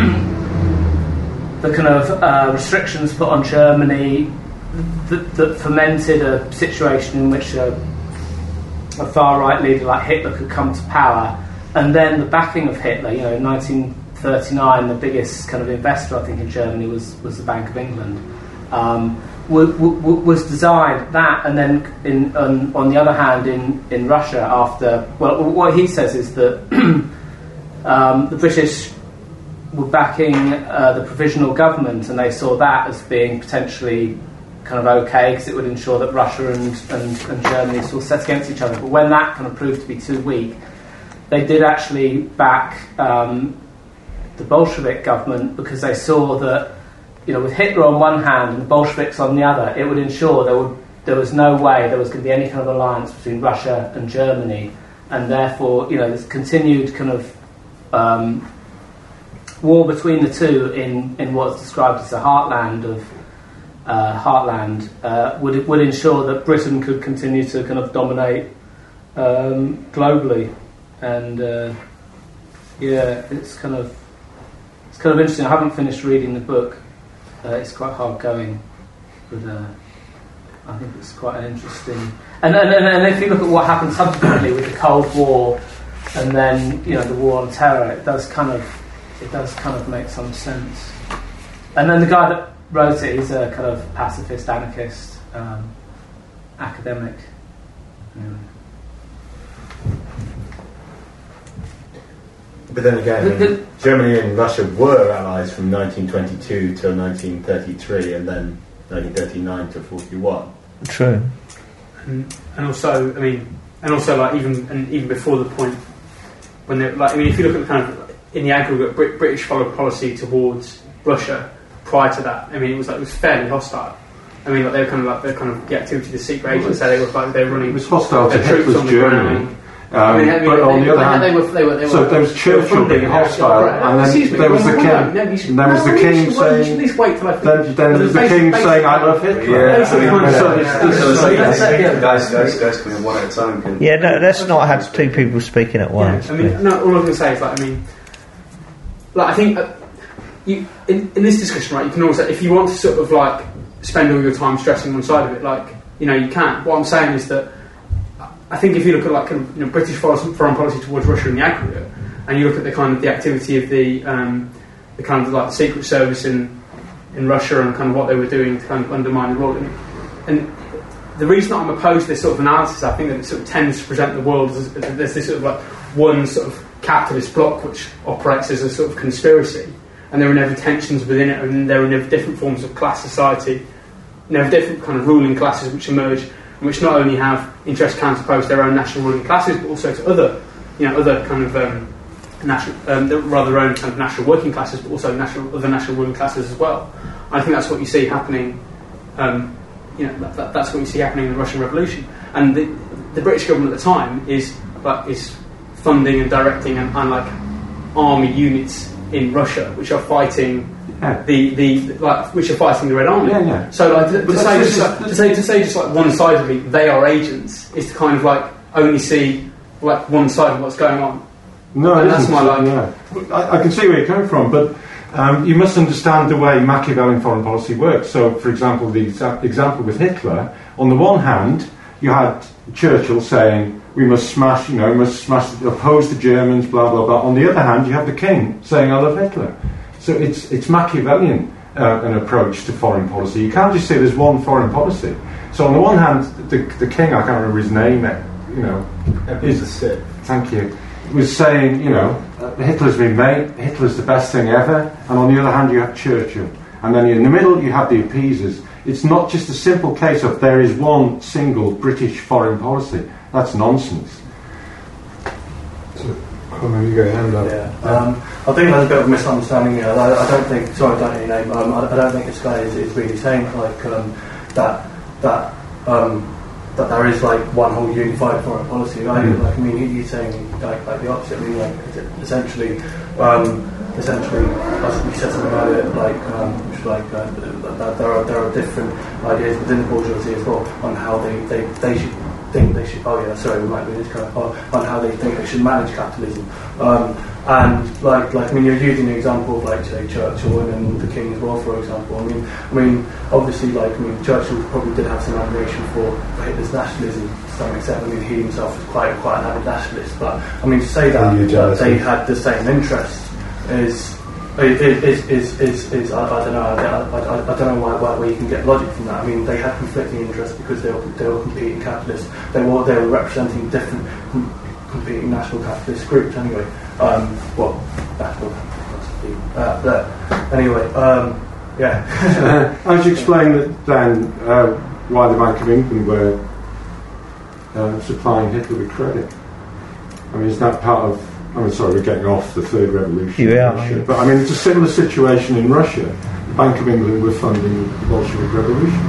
the, the kind of uh, restrictions put on Germany that, that fermented a situation in which a, a far-right leader like Hitler could come to power. And then the backing of Hitler, you know, in nineteen thirty-nine, the biggest kind of investor, I think, in Germany was, was the Bank of England, um, w- w- was designed that, and then in, on, on the other hand, in, in Russia, after, well, what he says is that um, the British were backing uh, the provisional government, and they saw that as being potentially kind of okay, because it would ensure that Russia and, and, and Germany still set against each other. But when that kind of proved to be too weak, they did actually back um, the Bolshevik government, because they saw that, you know, with Hitler on one hand and the Bolsheviks on the other, it would ensure there would there was no way there was going to be any kind of alliance between Russia and Germany, and therefore, you know, this continued kind of um, war between the two in, in what's described as the heartland of uh, heartland uh, would would ensure that Britain could continue to kind of dominate um, globally, and uh, yeah, it's kind of. It's kind of interesting. I haven't finished reading the book. Uh, it's quite hard going, but uh, I think it's quite an interesting. And, and and and if you look at what happened subsequently with the Cold War, and then, you know, the war on terror, it does kind of it does kind of make some sense. And then the guy that wrote it, he's a kind of pacifist, anarchist, um, academic. Anyway. But then again, The- the- Germany and Russia were allies from nineteen twenty-two till nineteen thirty-three, and then nineteen thirty-nine to forty-one. True. And, and also, I mean, and also, like, even and even before the point when they, like, I mean, if you look at the kind of in the aggregate, Brit- British foreign policy towards Russia prior to that, I mean, it was like it was fairly hostile. I mean, like, they were kind of like they kind of the activity of the secret agents. They were like they were running It was hostile to their troops Hitler's on the Germany. ground. Um, I mean, I mean, but they, on the other they, hand, they were, they were, they were, so there was Churchill being hostile, and then there was the king. Then there was the king saying. Then then there was the king saying, "I love Hitler." Guys, guys, guys, can we one at a time? Can Yeah, no, let's not have two people speaking at once. Yeah, I mean, no, all I'm going to say is, like, I mean, like, I think uh, you in, in this discussion, right, you can also, if you want to sort of, like, spend all your time stressing one side of it, like, you know, you can. What I'm saying is that I think if you look at, like, kind of, you know, British foreign foreign policy towards Russia in the aggregate, and you look at the kind of the activity of the, um, the kind of, like, the Secret Service in in Russia and kind of what they were doing to kind of undermine the world, and, and the reason that I'm opposed to this sort of analysis, I think that it sort of tends to present the world as, as there's this sort of like one sort of capitalist bloc which operates as a sort of conspiracy, and there are never tensions within it, and there are never different forms of class society, never different kind of ruling classes which emerge, and which not only have interests counterposed to their own national ruling classes, but also to other, you know, other kind of um, national, um, rather their own kind of national working classes, but also national other national ruling classes as well. I think that's what you see happening. Um, You know, that, that, that's what we see happening in the Russian Revolution, and the, the British government at the time is like is funding and directing and, and like army units in Russia which are fighting Yeah. the, the like which are fighting the Red Army. Yeah, yeah. So like to, to, But say, that's just, just- like, to say to say just like one-sidedly they are agents is to kind of like only see like one side of what's going on. No, And it that's isn't. my like. Yeah. I, I can see where you're coming from, but um, you must understand the way Machiavellian foreign policy works. So, for example, the exa- example with Hitler, on the one hand, you had Churchill saying, we must smash, you know, we must smash, oppose the Germans, blah, blah, blah. On the other hand, you have the king saying, I love Hitler. So it's, it's Machiavellian, uh, an approach to foreign policy. You can't just say there's one foreign policy. So on the one hand, the, the king, I can't remember his name, you know, is, thank you, was saying, you know, uh, Hitler's been made, Hitler's the best thing ever, and on the other hand you have Churchill. And then in the middle you have the appeasers. It's not just a simple case of there is one single British foreign policy. That's nonsense. So, oh, maybe you go hand up. Yeah. Um, I think there's a bit of a misunderstanding here. I, I don't think, sorry, I don't know your name, um, I, I don't think this guy is, is really saying like um, that, that um, that there is like one whole unified foreign policy. Right? Mm. Like, I mean, he, he's saying like, like the opposite. I mean, like essentially, um, essentially, as we said something about it, like, um, which like uh, that there are there are different ideas within the bourgeoisie as well on how they, they, they should think they should. Oh yeah, sorry, we might be this kind of on, on how they think they should manage capitalism. Um, and like like I mean, you're using the example of like say Churchill and then the King as well, for example. I mean, I mean, obviously, like I mean, Churchill probably did have some admiration for, for Hitler's nationalism to some extent. I mean, he himself was quite quite an avid nationalist. But I mean, to say that, that they had the same interests is. Is is is is, is I, I don't know. I, I, I don't know why, why where you can get logic from that. I mean, they had conflicting interests because they were they were competing capitalists. They were they were representing different com- competing national capitalist groups. Anyway, um, well, national capitalist. Uh, but anyway, um, yeah. uh, how would you explain that then uh, why the Bank of England were uh, supplying Hitler with credit? I mean, is that part of? I mean, sorry, we're getting off the third revolution. Yeah, in Russia. But I mean, it's a similar situation in Russia. The Bank of England were funding the Bolshevik Revolution.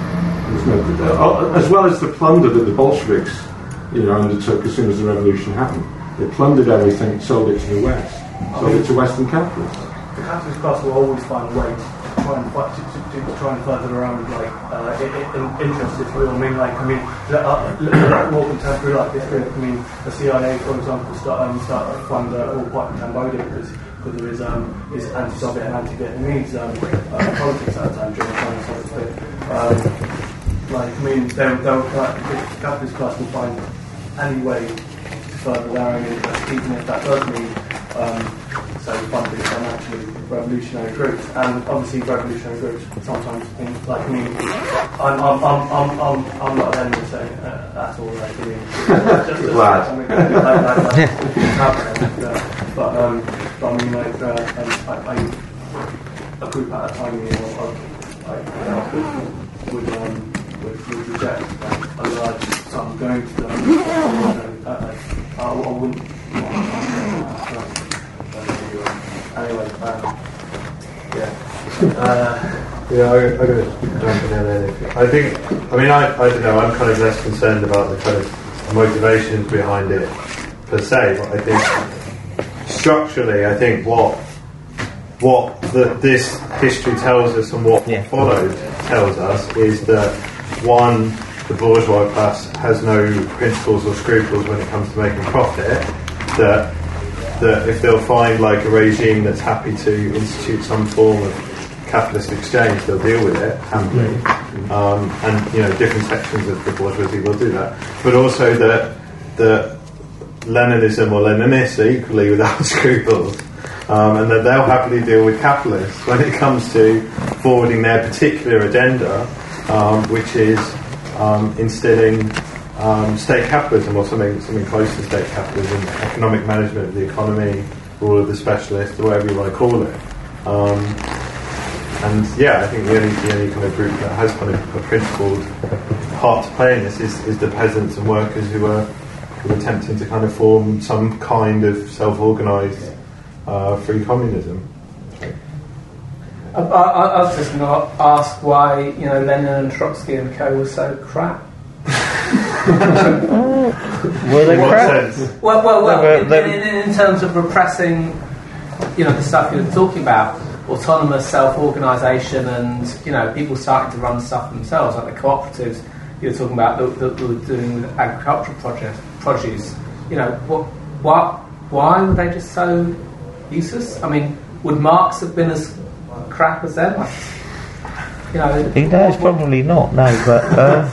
No, uh, as well as the plunder that the Bolsheviks, you know, undertook as soon as the revolution happened. They plundered everything, sold it to the West, sold it to Western capitalists. The capitalist class will always find a way to try and fight, to, to, to try and further their own like uh, in, in interests, if you will. I mean, like I mean, uh, look at more contemporary like history. I mean, the C I A, for example, start um, start to fund uh, all part of Cambodia because because of his um his anti-Soviet and anti-Vietnamese um, uh, politics at the time during the Chinese so to speak. Um, like I mean, they'll, they'll like, the capitalist class will find any way to further their own interests, even if that does mean. Um, so funding financially revolutionary groups, and obviously revolutionary groups sometimes think, like I mean, I'm I'm I'm I'm I'm, I'm not an enemy saying uh, that's all like I mean, just, just Glad. I mean, like, like, like, happening, uh, but um, but I mean like uh, I, I, a group at a time, you know, like would would um would, would reject like, a large sum going to them. You know, uh, I, I wouldn't. Uh, Anyway, um, yeah. Uh, yeah, I, I'm going to jump in there. I think, I mean, I, I don't know, I'm kind of less concerned about the kind of motivations behind it per se, but I think structurally, I think what what the, this history tells us and what Yeah. followed tells us is that one, the bourgeois class has no principles or scruples when it comes to making profit. That that if they'll find like a regime that's happy to institute some form of capitalist exchange, they'll deal with it happily. Um, and you know, different sections of the bourgeoisie will do that. But also that that Leninism or Leninists are equally without scruples, um, and that they'll happily deal with capitalists when it comes to forwarding their particular agenda, um, which is um, instilling um, state capitalism or something something close to state capitalism, economic management of the economy, rule of the specialist, or whatever you want to call it. Um, and yeah, I think the only the only kind of group that has kind of a principled part to play in this is, is the peasants and workers who are who are attempting to kind of form some kind of self-organised uh, free communism. I, I, I was just going to ask why, you know, Lenin and Trotsky and co were so crap. Were they In what crap? sense? Well, well, well. They were- in, they- in, in terms of repressing, you know, the stuff you were talking about, autonomous self-organisation, and you know, people starting to run stuff themselves, like the cooperatives you were talking about that, that were doing with agricultural project, produce. You know, what, what, why were they just so useless? I mean, would Marx have been as crap as them? Like, you know, He knows probably not. No, but uh,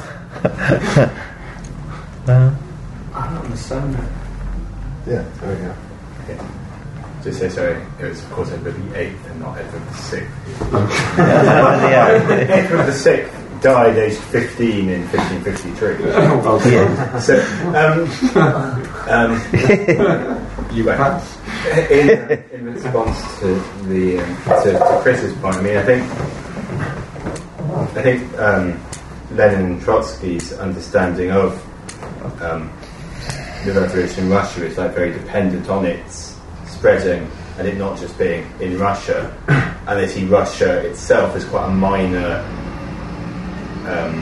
uh, I don't understand that. Yeah, there we go. Just say sorry, it was of course Edward the Eighth and not Edward the Sixth. yeah, Edward the Sixth died aged fifteen in fifteen fifty-three. yeah. So, um, um, you went. In, in response to the um, to, to Chris's point, I mean, I think I think um, Lenin and Trotsky's understanding of um, the revolution in Russia is like very dependent on its spreading and it not just being in Russia, and they see Russia itself as quite a minor, um,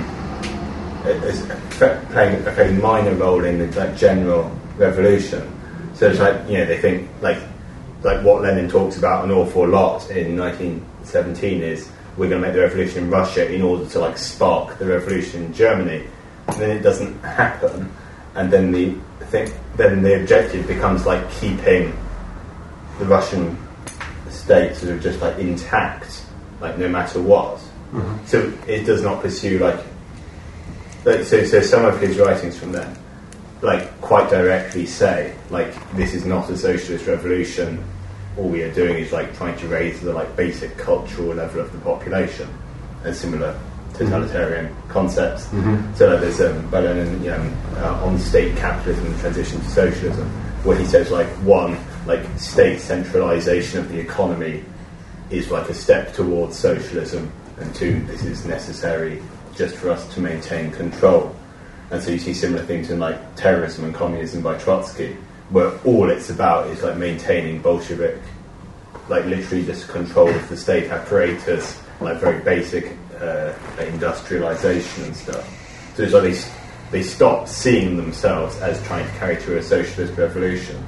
as playing a very minor role in the like, general revolution. So it's like, you know, they think like like what Lenin talks about an awful lot in nineteen seventeen is we're going to make the revolution in Russia in order to like spark the revolution in Germany, and then it doesn't happen, and then the thing, then the objective becomes like keeping the Russian state sort of just like intact, like no matter what. Mm-hmm. So it does not pursue like, like so. So some of his writings from then, like quite directly say like this is not a socialist revolution. All we are doing is like trying to raise the like basic cultural level of the population, and similar totalitarian mm-hmm. concepts. Mm-hmm. So like there's um, Balanin you know, uh, on state capitalism and transition to socialism, where he says like one, like state centralisation of the economy is like a step towards socialism, and two, this is necessary just for us to maintain control. And so you see similar things in like terrorism and communism by Trotsky, where all it's about is like maintaining Bolshevik, like literally just control of the state apparatus, like very basic uh, like industrialisation and stuff. So it's like they, they stop seeing themselves as trying to carry through a socialist revolution,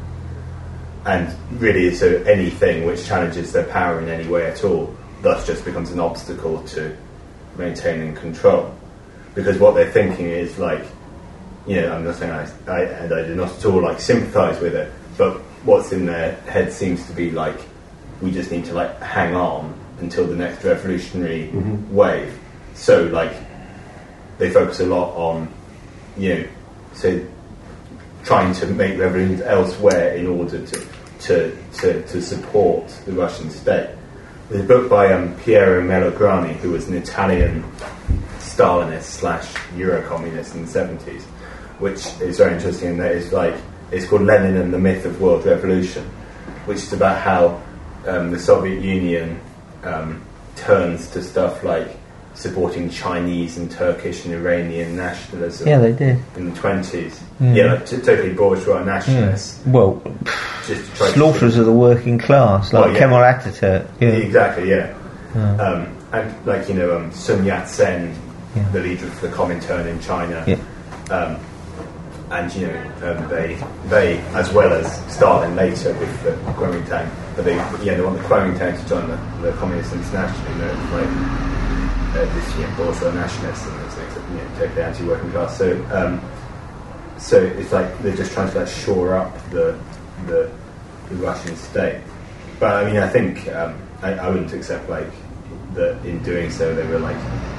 and really so anything which challenges their power in any way at all thus just becomes an obstacle to maintaining control. Because what they're thinking is like, you know, I'm not saying I, I and I do not at all like sympathise with it, but what's in their head seems to be like, we just need to like hang on until the next revolutionary mm-hmm. wave. So like, they focus a lot on, you know, so trying to make revolutions elsewhere in order to to to, to support the Russian state. There's a book by um, Piero Melograni, who was an Italian Stalinist slash Eurocommunist in the seventies, which is very interesting. And that is like, it's called Lenin and the Myth of World Revolution, which is about how um, the Soviet Union um, turns to stuff like supporting Chinese and Turkish and Iranian nationalism. Yeah, they did in the twenties. Yeah, yeah like, t- totally bourgeois nationalists. Yeah. Well, just to try slaughters to of the working class, like well, yeah. Kemal Ataturk. Yeah. Exactly, yeah. yeah. Um, and like you know, um, Sun Yat-sen, yeah. the leader of the Comintern in China. Yeah. Um, and you know um, they they as well as Stalin later with the Kuomintang, but they yeah they want the Kuomintang to join the, the Communist International, you know, like uh, this you know, bourgeois nationalists and those things, you know, totally anti-working class. So um, so it's like they're just trying to like shore up the the, the Russian state. But I mean, I think um, I, I wouldn't accept like that in doing so they were like.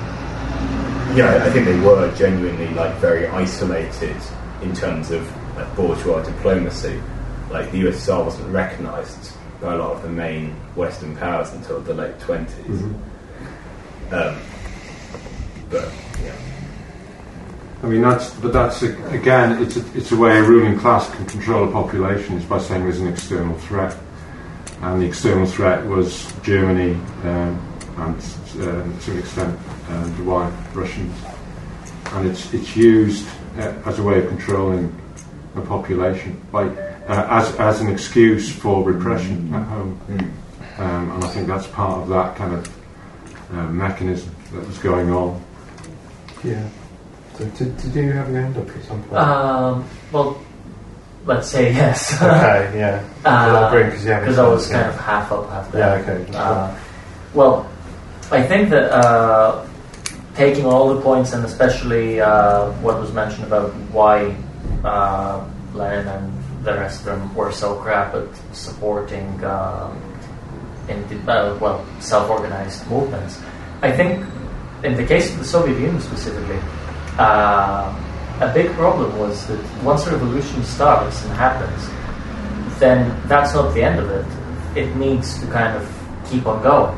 Yeah, I think they were genuinely like very isolated in terms of like, bourgeois diplomacy. Like the U S S R wasn't recognised by a lot of the main Western powers until the late twenties. Mm-hmm. Um, but yeah, I mean that's but that's a, again it's a, it's a way a ruling class can control a population is by saying there's an external threat, and the external threat was Germany um, and uh, to an extent. Uh, the white Russians, and it's it's used uh, as a way of controlling a population, like uh, as as an excuse for repression mm. at home, mm. um, and I think that's part of that kind of uh, mechanism that was going on. Yeah. So did, did you have your hand up at some point? Um, well, let's say yes. Okay. Yeah. Because uh, I was kind yeah. of half up, half down. down. Yeah. Okay. Uh, well, I think that. Uh, Taking all the points, and especially uh, what was mentioned about why uh, Lenin and the rest of them were so crap at supporting um, in the, uh, well self-organized movements. I think in the case of the Soviet Union specifically, uh, a big problem was that once a revolution starts and happens, then that's not the end of it. It needs to kind of keep on going.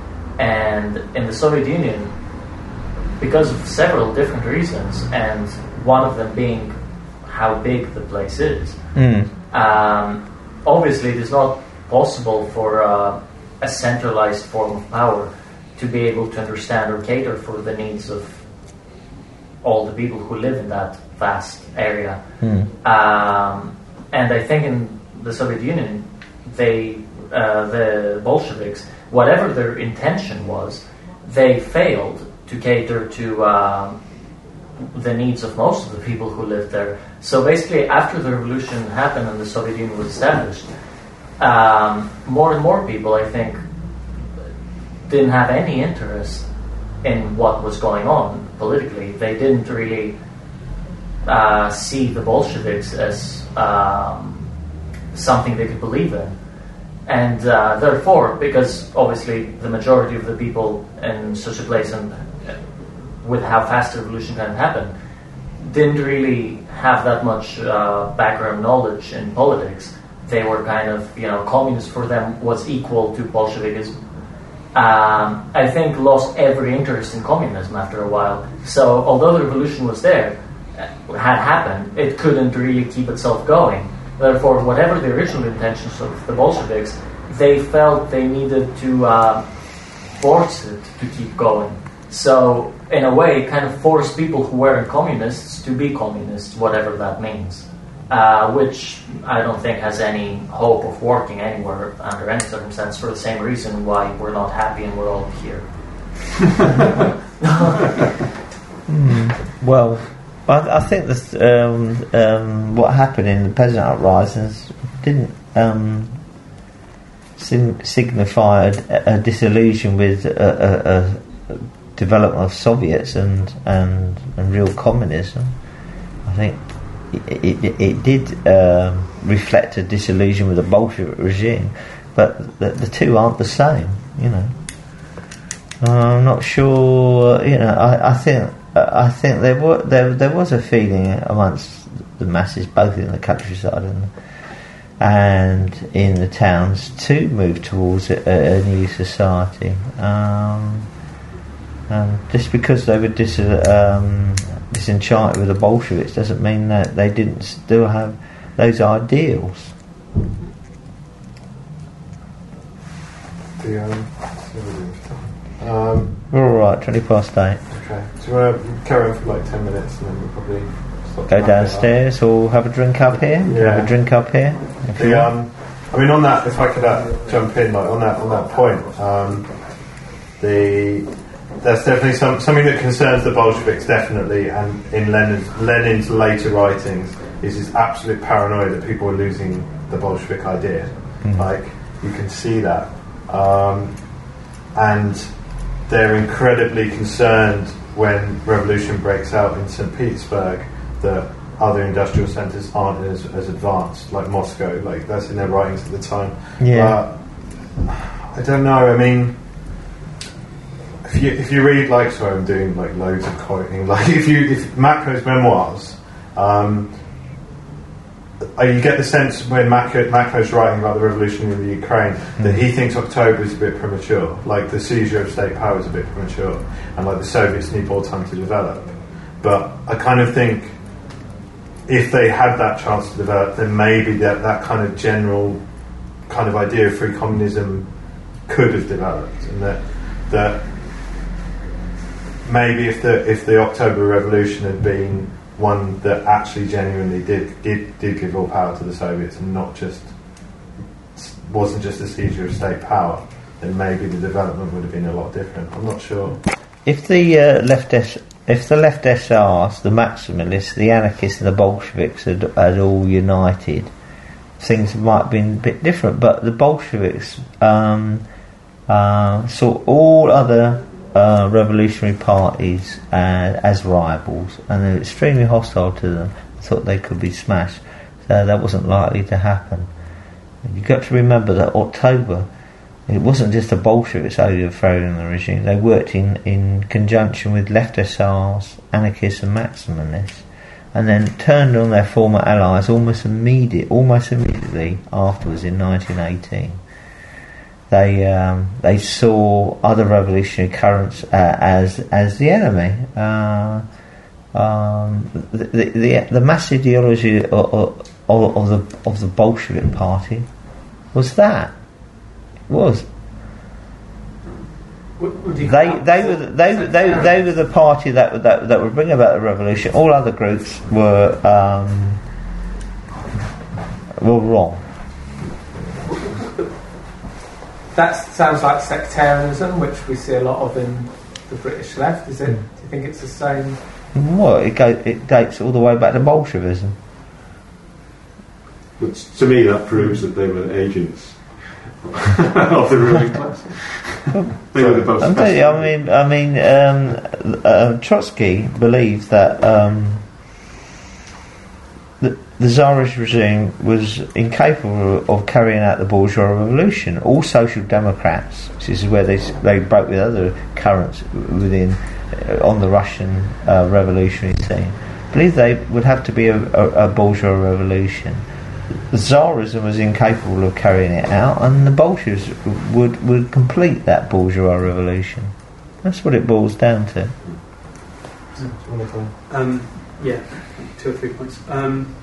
And in the Soviet Union, because of several different reasons, and one of them being how big the place is, mm. um, obviously it is not possible for uh, a centralized form of power to be able to understand or cater for the needs of all the people who live in that vast area. Mm. Um, and I think in the Soviet Union, they, uh, the Bolsheviks, whatever their intention was, they failed to cater to um, the needs of most of the people who lived there. So basically, after the revolution happened and the Soviet Union was established, um, more and more people, I think, didn't have any interest in what was going on politically. They didn't really uh, see the Bolsheviks as um, something they could believe in. And uh, therefore, because obviously the majority of the people in such a place and with how fast the revolution kind of happened, didn't really have that much uh, background knowledge in politics. They were kind of, you know, communist for them was equal to Bolshevikism. Um, I think lost every interest in communism after a while. So although the revolution was there, had happened, it couldn't really keep itself going. Therefore, whatever the original intentions of the Bolsheviks, they felt they needed to uh, force it to keep going. So, in a way, it kind of forced people who weren't communists to be communists, whatever that means. Uh, which I don't think has any hope of working anywhere under any circumstance, for the same reason why we're not happy and we're all here. mm, well, I, I think that um, um, what happened in the peasant uprisings didn't um, sim- signify a, a disillusion with a, a, a development of Soviets and, and, and real communism. I think it, it, it did um, reflect a disillusion with the Bolshevik regime, but the, the two aren't the same, you know. Uh, I'm not sure, you know, I, I think I think there was, there, there was a feeling amongst the masses, both in the countryside and, and in the towns, to move towards a, a new society. Um, Um, just because they were dis- um, disenchanted with the Bolsheviks doesn't mean that they didn't still have those ideals. The, um, um, We're all right, twenty past eight. Okay. So you want to carry on for like ten minutes and then we'll probably stop. Go downstairs or have a drink up here. Yeah. Have a drink up here. The, um, I mean, on that, if I could uh, jump in, like on that on that point, um, the that's definitely some, something that concerns the Bolsheviks, definitely, and in Lenin's, Lenin's later writings, is this absolute paranoia that people are losing the Bolshevik idea. Mm. Like, you can see that. Um, and they're incredibly concerned when revolution breaks out in Saint Petersburg that other industrial centres aren't as, as advanced, like Moscow. Like, that's in their writings at the time. Yeah. But I don't know. I mean, if you if you read, like, sorry, I'm doing like loads of quoting. Like, if you if Matko's memoirs, um, you get the sense when Matko, Matko's writing about the revolution in the Ukraine that he thinks October is a bit premature. Like, the seizure of state power is a bit premature, and like the Soviets need more time to develop. But I kind of think, if they had that chance to develop, then maybe that, that kind of general kind of idea of free communism could have developed, and that that maybe if the if the October Revolution had been one that actually genuinely did did, did give all power to the Soviets and not just wasn't just a seizure of state power, then maybe the development would have been a lot different. I'm not sure. If the uh, left S- if the left S Rs, the maximalists, the anarchists, and the Bolsheviks had, had all united, things might have been a bit different. But the Bolsheviks um, uh, saw all other uh, revolutionary parties uh, as rivals, and they were extremely hostile to them. Thought they could be smashed. So that wasn't likely to happen. You've got to remember that October, it wasn't just the Bolsheviks overthrowing the regime. They worked in, in conjunction with left S Rs, anarchists and maximalists, and then turned on their former allies almost immediate, almost immediately afterwards in nineteen eighteen. They um, they saw other revolutionary currents uh, as as the enemy. Uh, um, the, the the the mass ideology of, of, of the of the Bolshevik Party was that. Was they? They were. They they they were the party that that that would bring about the revolution. All other groups were um, were wrong. That sounds like sectarianism, which we see a lot of in the British left. Is it? Mm. Do you think it's the same? Well, it go, it dates all the way back to Bolshevism. But to me, that proves that they were agents of the ruling class. They were the most. I mean, I mean, um, uh, Trotsky believed that um, the, the Tsarist regime was incapable of carrying out the bourgeois revolution. All social democrats, which is where they they broke with other currents within uh, on the Russian uh, revolutionary scene, believed they would have to be a, a, a bourgeois revolution. Tsarism was incapable of carrying it out, and the Bolsheviks would, would complete that bourgeois revolution. That's what it boils down to. Um, yeah, two or three points. Um,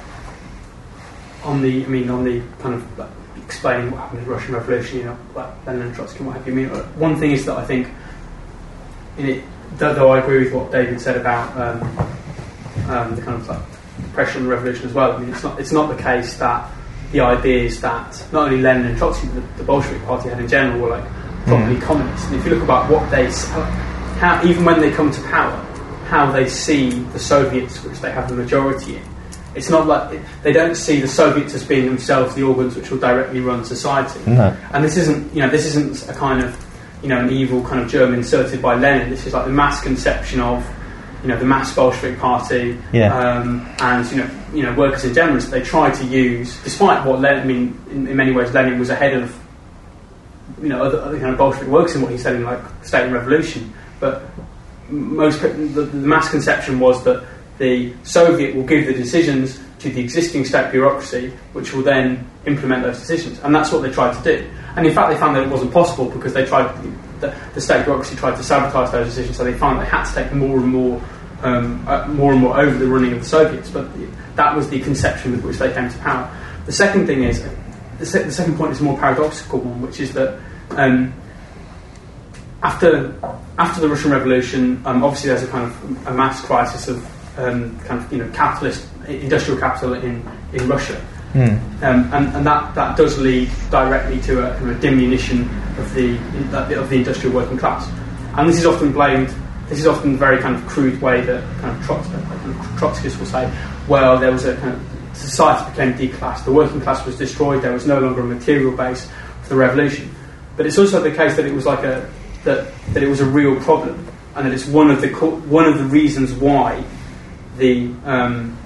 on the, I mean, on the kind of like, explaining what happened in the Russian Revolution, you know, like Lenin and Trotsky and what have you. I mean, one thing is that I think, in it, though, though I agree with what David said about um, um, the kind of like pressure on the revolution as well. I mean, it's not it's not the case that the ideas that not only Lenin and Trotsky, but the, the Bolshevik Party had in general were like properly mm. communist. And if you look about what they, how even when they come to power, how they see the Soviets, which they have the majority in, it's not like they don't see the Soviets as being themselves the organs which will directly run society. No. And this isn't, you know, this isn't a kind of, you know, an evil kind of germ inserted by Lenin. This is like the mass conception of, you know, the mass Bolshevik Party, yeah. um, and you know, you know, workers in general. So they try to use, despite what Lenin, I mean, in, in many ways, Lenin was ahead of, you know, other, other kind of Bolshevik workers in what he said in like State and Revolution. But most the, the mass conception was that the Soviet will give the decisions to the existing state bureaucracy, which will then implement those decisions, and that's what they tried to do. And in fact, they found that it wasn't possible because they tried. The, the state bureaucracy tried to sabotage those decisions, so they found they had to take more and more, um, uh, more and more over the running of the Soviets. But that was the conception with which they came to power. The second thing is, the, se- the second point is a more paradoxical one, which is that um, after after the Russian Revolution, um, obviously there's a kind of a mass crisis of um, kind of you know capitalist industrial capital in in Russia. Mm. Um, and, and that, that does lead directly to a, kind of a diminution of the of the industrial working class, and this is often blamed this is often a very kind of crude way that kind of Trots- kind of Trotskyists will say, well, there was a kind of society became declassed, the working class was destroyed, there was no longer a material base for the revolution. But it's also the case that it was like a that that it was a real problem, and that it's one of the co- one of the reasons why the um,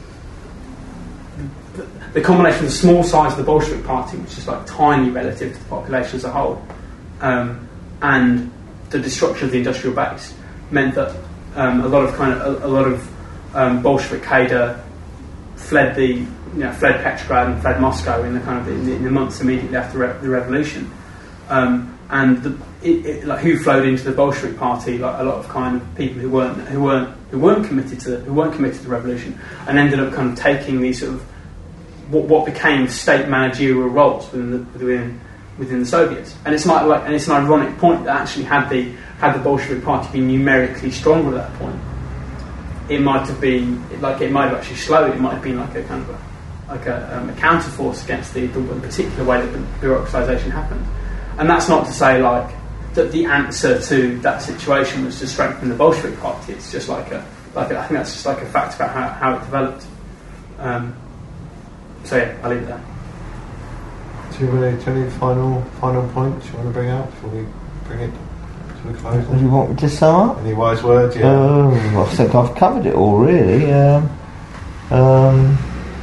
the, the combination of the small size of the Bolshevik Party, which is like tiny relative to the population as a whole, um, and the destruction of the industrial base meant that um, a lot of kind of a, a lot of um, Bolshevik cadre fled the you know fled Petrograd and fled Moscow in the kind of in the, in the months immediately after re- the revolution, um, and the, it, it, like who flowed into the Bolshevik Party, like a lot of kind of people who weren't who weren't who weren't committed to the, who weren't committed to the revolution, and ended up kind of taking these sort of what, what became state managerial roles within the within within the Soviets. And it's not like and it's an ironic point that actually had the had the Bolshevik Party been numerically stronger at that point, it might have been like it might have actually slowed. It might have been like a kind of a, like a, um, a counterforce against the, the particular way that the bureaucratisation happened. And that's not to say like that the answer to that situation was to strengthen the Bolshevik Party. It's just like a like a, I think that's just like a fact about how, how it developed. Um, so yeah, I'll leave it there. Do you have any, do you have any final final points you want to bring out before we bring it to a close? Do you want me to sum up? Any wise words? Yeah. Um, I think I've covered it all, really. Um, um,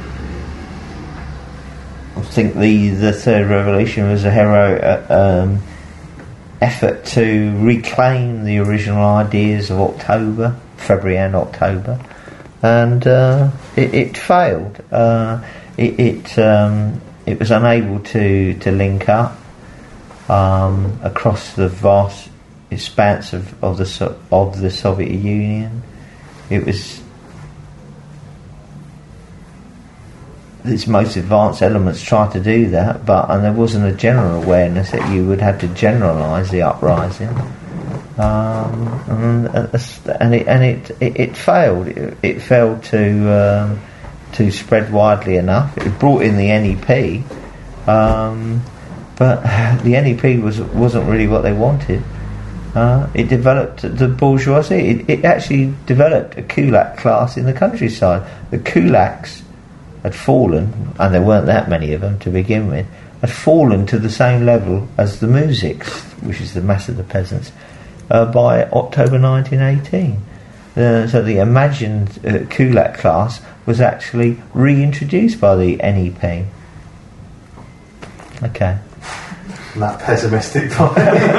I think the, the Third Revolution was a heroic uh, um, effort to reclaim the original ideas of October, February and October, and uh, it, it failed. Uh, it it, um, it was unable to, to link up um, across the vast expanse of, of the so- of the Soviet Union. It was its most advanced elements tried to do that, but and there wasn't a general awareness that you would have to generalise the uprising, um, and, and it and it it, it failed. It, it failed to um, to spread widely enough. It brought in the N E P, um, but the N E P was wasn't really what they wanted. Uh, it developed the bourgeoisie. It, it actually developed a kulak class in the countryside. The kulaks had fallen, and there weren't that many of them to begin with, had fallen to the same level as the muziks, which is the mass of the peasants, uh, by October nineteen eighteen. Uh, so the imagined uh, kulak class was actually reintroduced by the N E P. Okay. On that pessimistic point.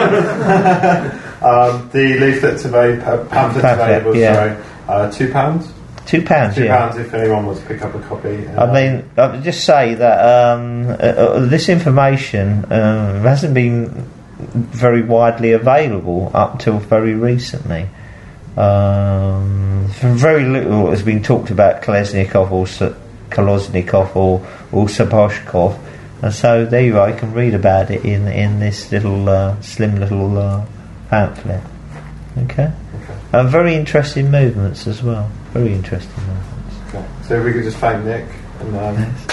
um, the leaflet available, pamphlet available, yeah. sorry, uh, two pounds. Two pounds, Two yeah. pounds if anyone wants to pick up a copy. I mean, I would just say that um, uh, uh, this information uh, hasn't been very widely available up till very recently. Um, very little has been talked about Kolesnikov or S- Kolesnikov or, or Sapochnikov, and so there you are. You can read about it in in this little uh, slim little uh, pamphlet. Okay, okay. Uh, very interesting movements as well. Very interesting movements. Okay. So if we could just thank Nick and um, yes.